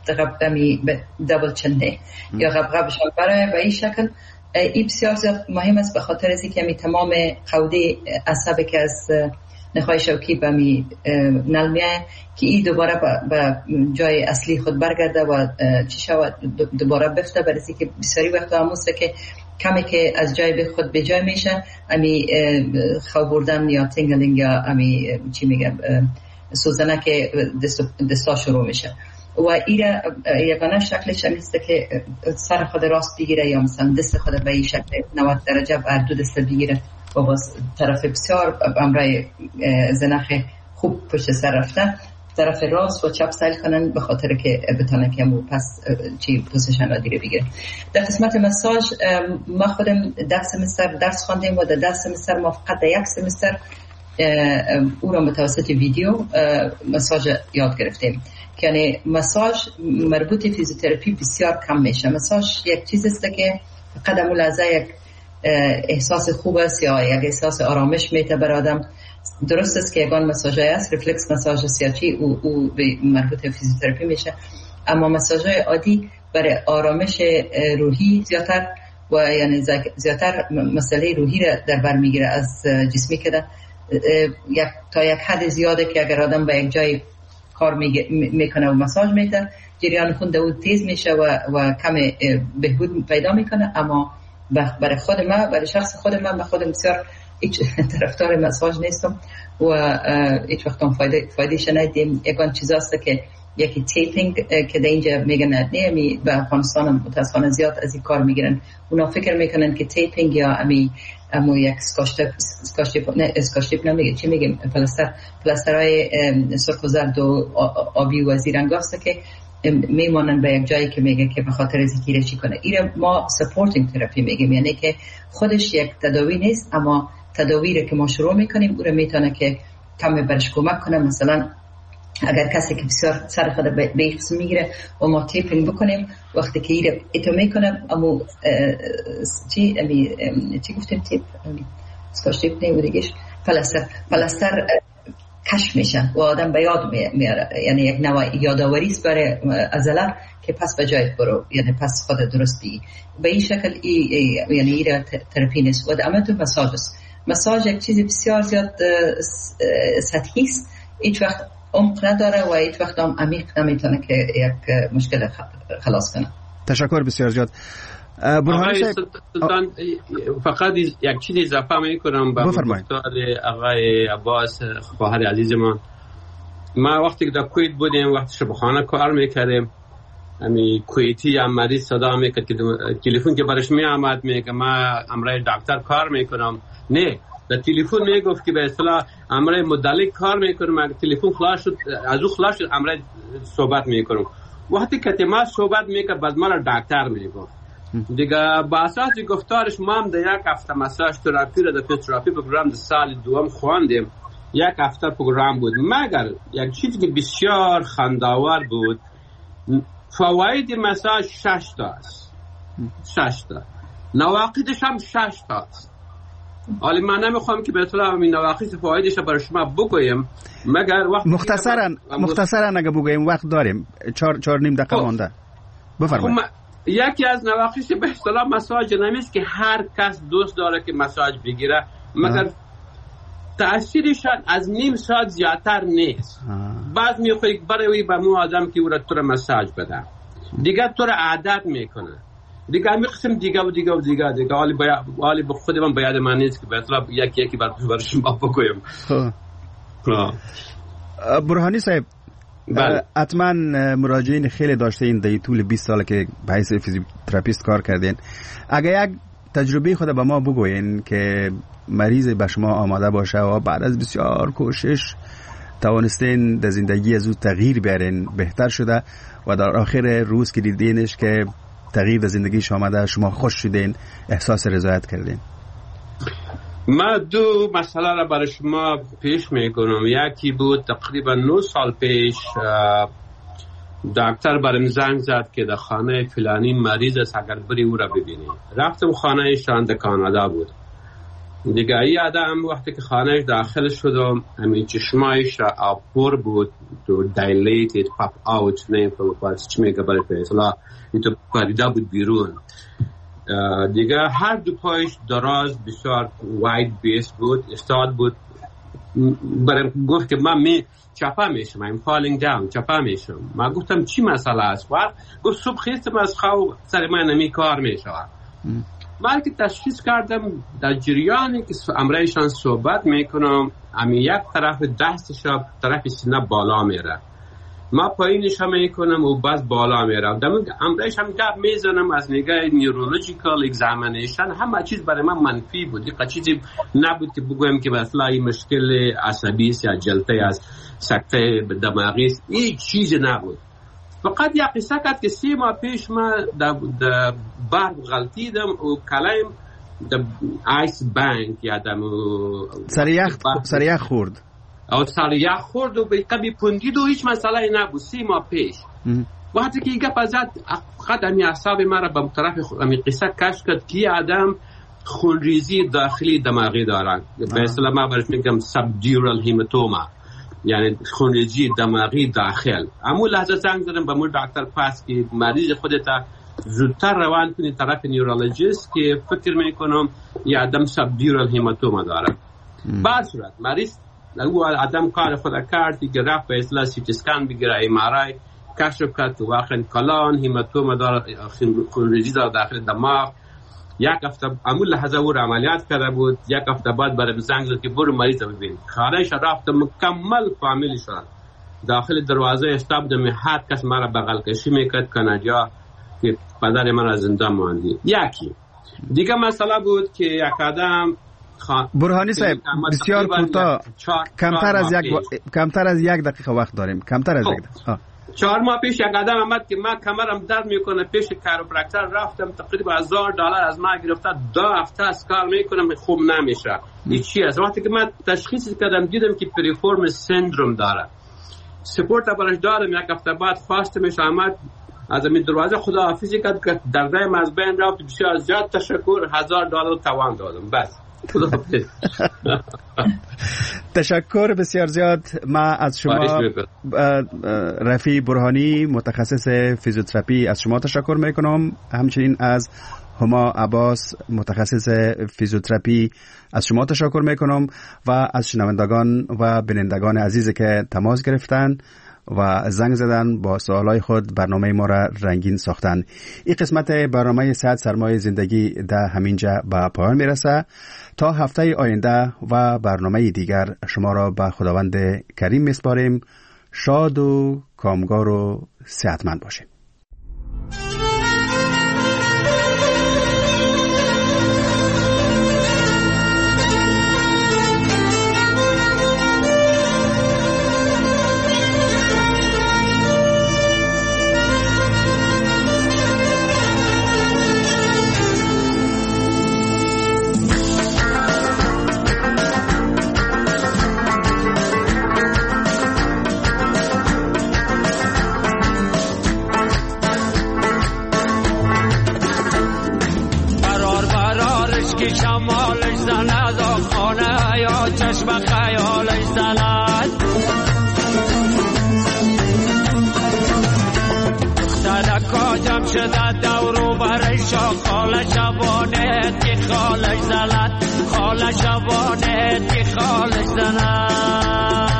دبل چنه یا غبغبشان برای به این شکل. این بسیار زیاد مهم است به خاطر از اینکه می تمام قوده عصبی که از نخای شوکی به می نلمیه که این دوباره به جای اصلی خود برگرده و چی شود دوباره بفته، برای اینکه بسیاری وقت هموسته که کمی که از جای به خود به جای میشه امی خو بردن یا تینگلینگ یا امی چی میگم سوزنه که دستا شروع میشه و ایره یگانه شکلش همیسته که سر خود راست بگیره یا مثلا دست خود به این شکل 90 درجه بر دو دست بگیره و باز طرف بسیار امرای زنخ خوب پشت سر رفته طرف راست و چپ سیل کنن به خاطر که بتانه که مو پس چی پوزیشن را دیره بگیره. در قسمت مساج ما خودم درس خواندیم و در درس سمستر ما فقط یک سمستر او را متوسط ویدیو مساج یاد گرفتیم. یعنی مساج مربوط فیزیوتراپی بسیار کم میشه. مساج یک چیز است که قدم لحظه یک احساس خوب است یا یک احساس آرامش میده بر آدم. درست است که یگان مساج است ریفلکس مساج سیاچی او مربوط فیزیوتراپی میشه، اما مساج عادی برای آرامش روحی زیادتر و یعنی زیادتر مسئله روحی را در بر میگیره از جسمی که تا یک حد زیاده که اگر آدم به یک جای کار میکنه و مساج میده جریان خون دو تیز میشه و کم بهبود پیدا میکنه. اما برای خود من، برای شخص خود من خودم بسیار هیچ طرفدار مساج نیستم و هیچ وقت فایدهش ندیدم. یگان چیز است که یکی تیپینگ که در اینجا میگن نه به افغانستان متاسفانه زیاد از این کار میگیرن. اونا فکر میکنن که تیپینگ یا امو یک اسکاشتیپ نمیگه چی میگیم پلاسترهای سرخ و زرد و آبی و زیرنگ است که میمانن به یک جایی که میگه که به خاطر از اینکه چی کنه. ایره ما سپورتینگ تراپی میگیم، یعنی که خودش یک تداوی نیست اما تداوی که ما شروع میکنیم او رو میتونه که کم برش کمک کنه. مثلا اگر کسی که بسیار سر خود به این قسم میگیره و ما تیپینگ بکنیم وقتی که ایره ایتو میکنه امو چی گفتیم تیپ اسکاش تیپ نه بودیگش پلاستر کشف میشه و آدم به یاد میاره، یعنی یک نوع یادآوری است برای عضله که پس به جای برو، یعنی پس خود درست بی به این شکل یعنی ایره تراپی نیست. و اما تو مساج است. مساج یک چیزی بسیار زیاد سطحی است، هیچ وقت عمق نداره و هیچ وقت هم عمیق نمیتونه که یک مشکل خلاص کنه. تشکر بسیار زیاد. برهانی صاحب فقط یک چیز اضافه میکنم به گفتار آقای عباس خواهر عزیز ما وقتی که در کویت بودیم، وقتی شبخانه کار میکردیم، همین کویتی هم مریض صدا میکرد که تلفن که برش میامد میگه ما امرای دکتر کار میکنم، نه در تلفن میگفت که به اصطلاح امرای مدلک کار میکنم، اگه تلفن خلاص شد از او خلاص شد امرای صحبت میکنم. وقتی که ما صحبت میکرد بعد ما را دکتر میگفت دیگه. با اساس گفتارش ما هم در یک هفته مساج تراپی را در فیزیوتراپی پروگرام در سال دوم خواندیم. یک هفته پروگرام بود، مگر یک چیزی که بسیار خنده‌آور بود، فواید مساج 6 تا است، 6 تا، نواقصش هم 6 تا است. حالا من نمیخوام که به اصطلاح این نواقص فوایدش برای شما بگویم، مگر وقت مختصرا اگه بگویم وقت داریم، 4 نیم دقیقه مونده. بفرمایید. یکی از نواقص به اصطلاح مساج نمیست که هر کس دوست داره که مساج بگیره، مگر تأثیرشان از نیم ساعت زیادتر نیست. بعد میخوایی برای به مو آدم که او را تو را مساج بده، دیگه تو را عادت میکنه، دیگه همی قسم دیگه و دیگه و دیگه دیگه حالی به خود من باید من نیست که به اطلاع یکی برای شما بگویم. برهانی صاحب حتما مراجعین خیلی داشته این در طول 20 سال که به حیث فیزیوتراپیست کار کردین، اگه یک تجربه خود به ما بگوین که مریض به شما آماده باشه و بعد از بسیار کوشش توانستین در زندگی از او تغییر بیارین، بهتر شده و در آخر روز که دیدینش که تغییر در زندگیش آمده، شما خوش شدین، احساس رضایت کردین. ما 2 مسئله را برای شما پیش میکنم. یکی بود تقریبا 9 سال پیش دکتر برام زنگ زد که در خانه فلانی مریض است، اگر بری او را ببینی. رفتم خانه ایشان در کانادا بود. دیگه ای آدم وقتی که خانهش داخل شدم، همین چشمایش را آبپور بود، تو dilated pop out نمیفهم چی میگه برای اصطلاح این تو پریده بود بیرون. دیگه هر دو پایش دراز بسیار واید بیس بود، استاد بود. برام گفت که من چپا میشم، I'm falling down، چپا میشم. من گفتم چی مسئله است؟ گفت صبح خیستم از خواب سر من نمی کار میشوم. من که تشخیص کردم در جریانی که امرایشان صحبت میکنم، امی یک طرف دستش طرف سینه بالا میره، ما پایینش هم میکنم و باز بالا میره. امرایش هم گپ میزنم از نگاه نیورولوژیکال اگزامینیشن، همه چیز برای من منفی بود. یک چیزی نبود که بگویم که مثلا این مشکل عصبی است یا جلطه است، سکته دماغی است، هیچ چیزی نبود. فقط یک قصه کرد که 3 ماه پیش ما در برق غلطیدم و کلایم در آیس بانک یادم سر یخ خورد و به قبی پوندید و هیچ مسئله نبود 3 ماه پیش. وقتی که ایگه پزد فقط همی اعصاب مرا به طرف همی قصه کش کرد که آدم خونریزی داخلی دماغی دارن، به اصطلاح ما برش میگم سبدیورال هیماتوما، یعنی خونریزی دماغی داخل. اما لحظه زنگ زدم به مول دکتر پاس که مریض خودت زودتر روان کنی طرف نیورولوژیست که فکر میکنم یه آدم سبدیورال هیماتوما داره. بعد صورت مریض او آدم کار خود کرد که رفت به اصطلاح سی تی اسکن بگیره، ام آر آی کشف کرد تو واقعا کلان هیماتوما داره، خونریزی داره داخل دماغ. یک هفته امول لحظه او را عملیات کرده بود. یک هفته بعد برای زنگ زد که برو مریض ببین. خانهش رفت مکمل فامیلی شد. داخل دروازه ایستاد بودم، هر کس مرا بغل کشی میکرد که نجا که پدر من از زندان ماندی. یکی دیگه مسئله بود که یک آدم برهانی صاحب بسیار کوتاه، کمتر از یک دقیقه وقت داریم، کمتر از یک دقیقه. 4 ماه پیش یک آدم آمد که من کمرم درد میکنه، پیش کاروپرکتر رفتم، تقریبا $1000 از من گرفته، 2 هفته از کار میکنم خوب نمیشه. این چی است؟ وقتی که من تشخیص کردم دیدم که پریفورم سندروم داره، سپورت برش دارم. یک هفته بعد خواستمش آمد از این دروازه خداحافظی کرد که دردم از بین رفت. بسیار زیاد تشکر، $1000 توان دادم. بس تشکر بسیار زیاد. ما از شما رفیع برهانی متخصص فیزیوتراپی از شما تشکر میکنم، همچنین از هما عباس متخصص فیزیوتراپی از شما تشکر میکنم و از شنوندگان و بینندگان عزیزی که تماس گرفتن و زنگ زدن با سوالای خود برنامه ما را رنگین ساختن. این قسمت برنامه 100 سرمایه زندگی در همینجا به پایان میرسه. تا هفته آینده و برنامه دیگر شما را به خداوند کریم میسپاریم. شاد و کامگار و صحتمند باشید. شمالش زند و خانه یا چشم خیالش زند، دخترکا جمع شده دورو برش خاله شبانه تی خالش زند، خاله شبانه تی خالش زند.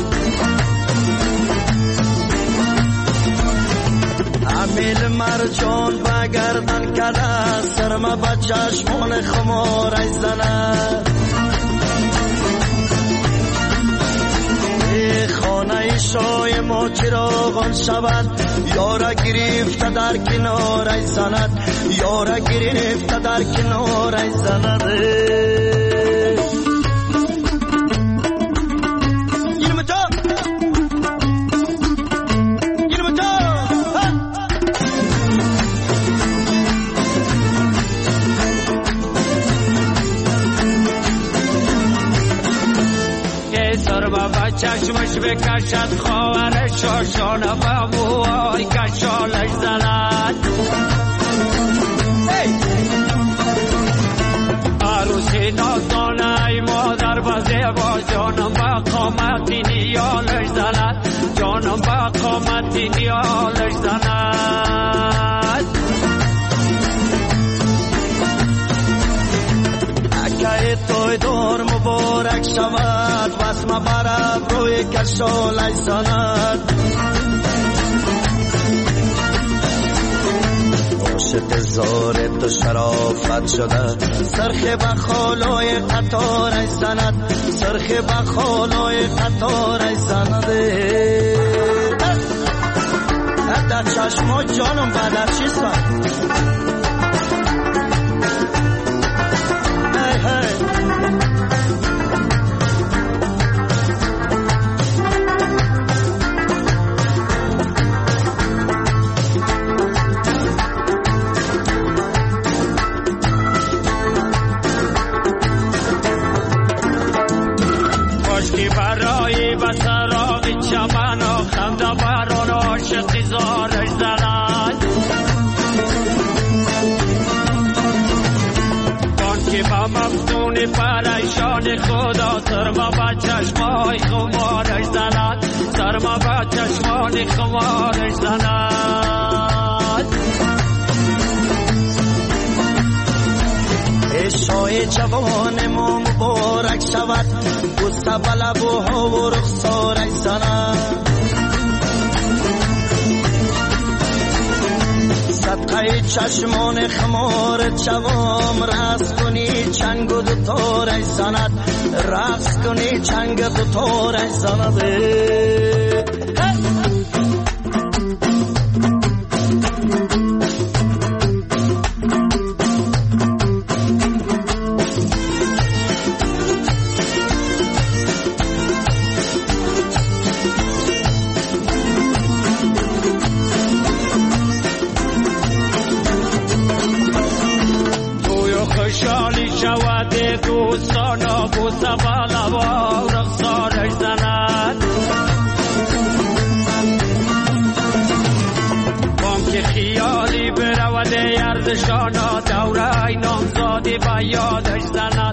امیل مرجان بگردن کده سرما با چشمان خمارش زند، خانه شای ما چراغان شود، یارا گرفته در کنارش زند، یارا گرفته در کنارش زند. چشمش بکشد خواهر شاشانه و موهای کشالش زند، عروسی نازانه ای مادر بزه با جانم با قامتی نیالش زند، جانم با قامتی نیالش زند. اکه توی دور مبارک شود، بسمه برد روی کشالش زند، عاشق زار تو شرافت شده، سرخ بخالای قطارش زند، سرخ بخالای قطارش زند. در چشما جانم بدر چیستم، برای بسراغ چمن و خنده بران عاشق زارش زند، بانکی با مفتون پریشان خدا، سرما با چشمای خمارش زند، سرما با چشمان خمارش زند. شای جوان ما مبارک شود، بوسه بلبوها و رخسارش زند، صدقه چشمان خمار جوام، رقص کنی چنگ و دوتارش زند، رقص کنی چنگ دوتارش زند. شانا دوره نامزادی با یادش زند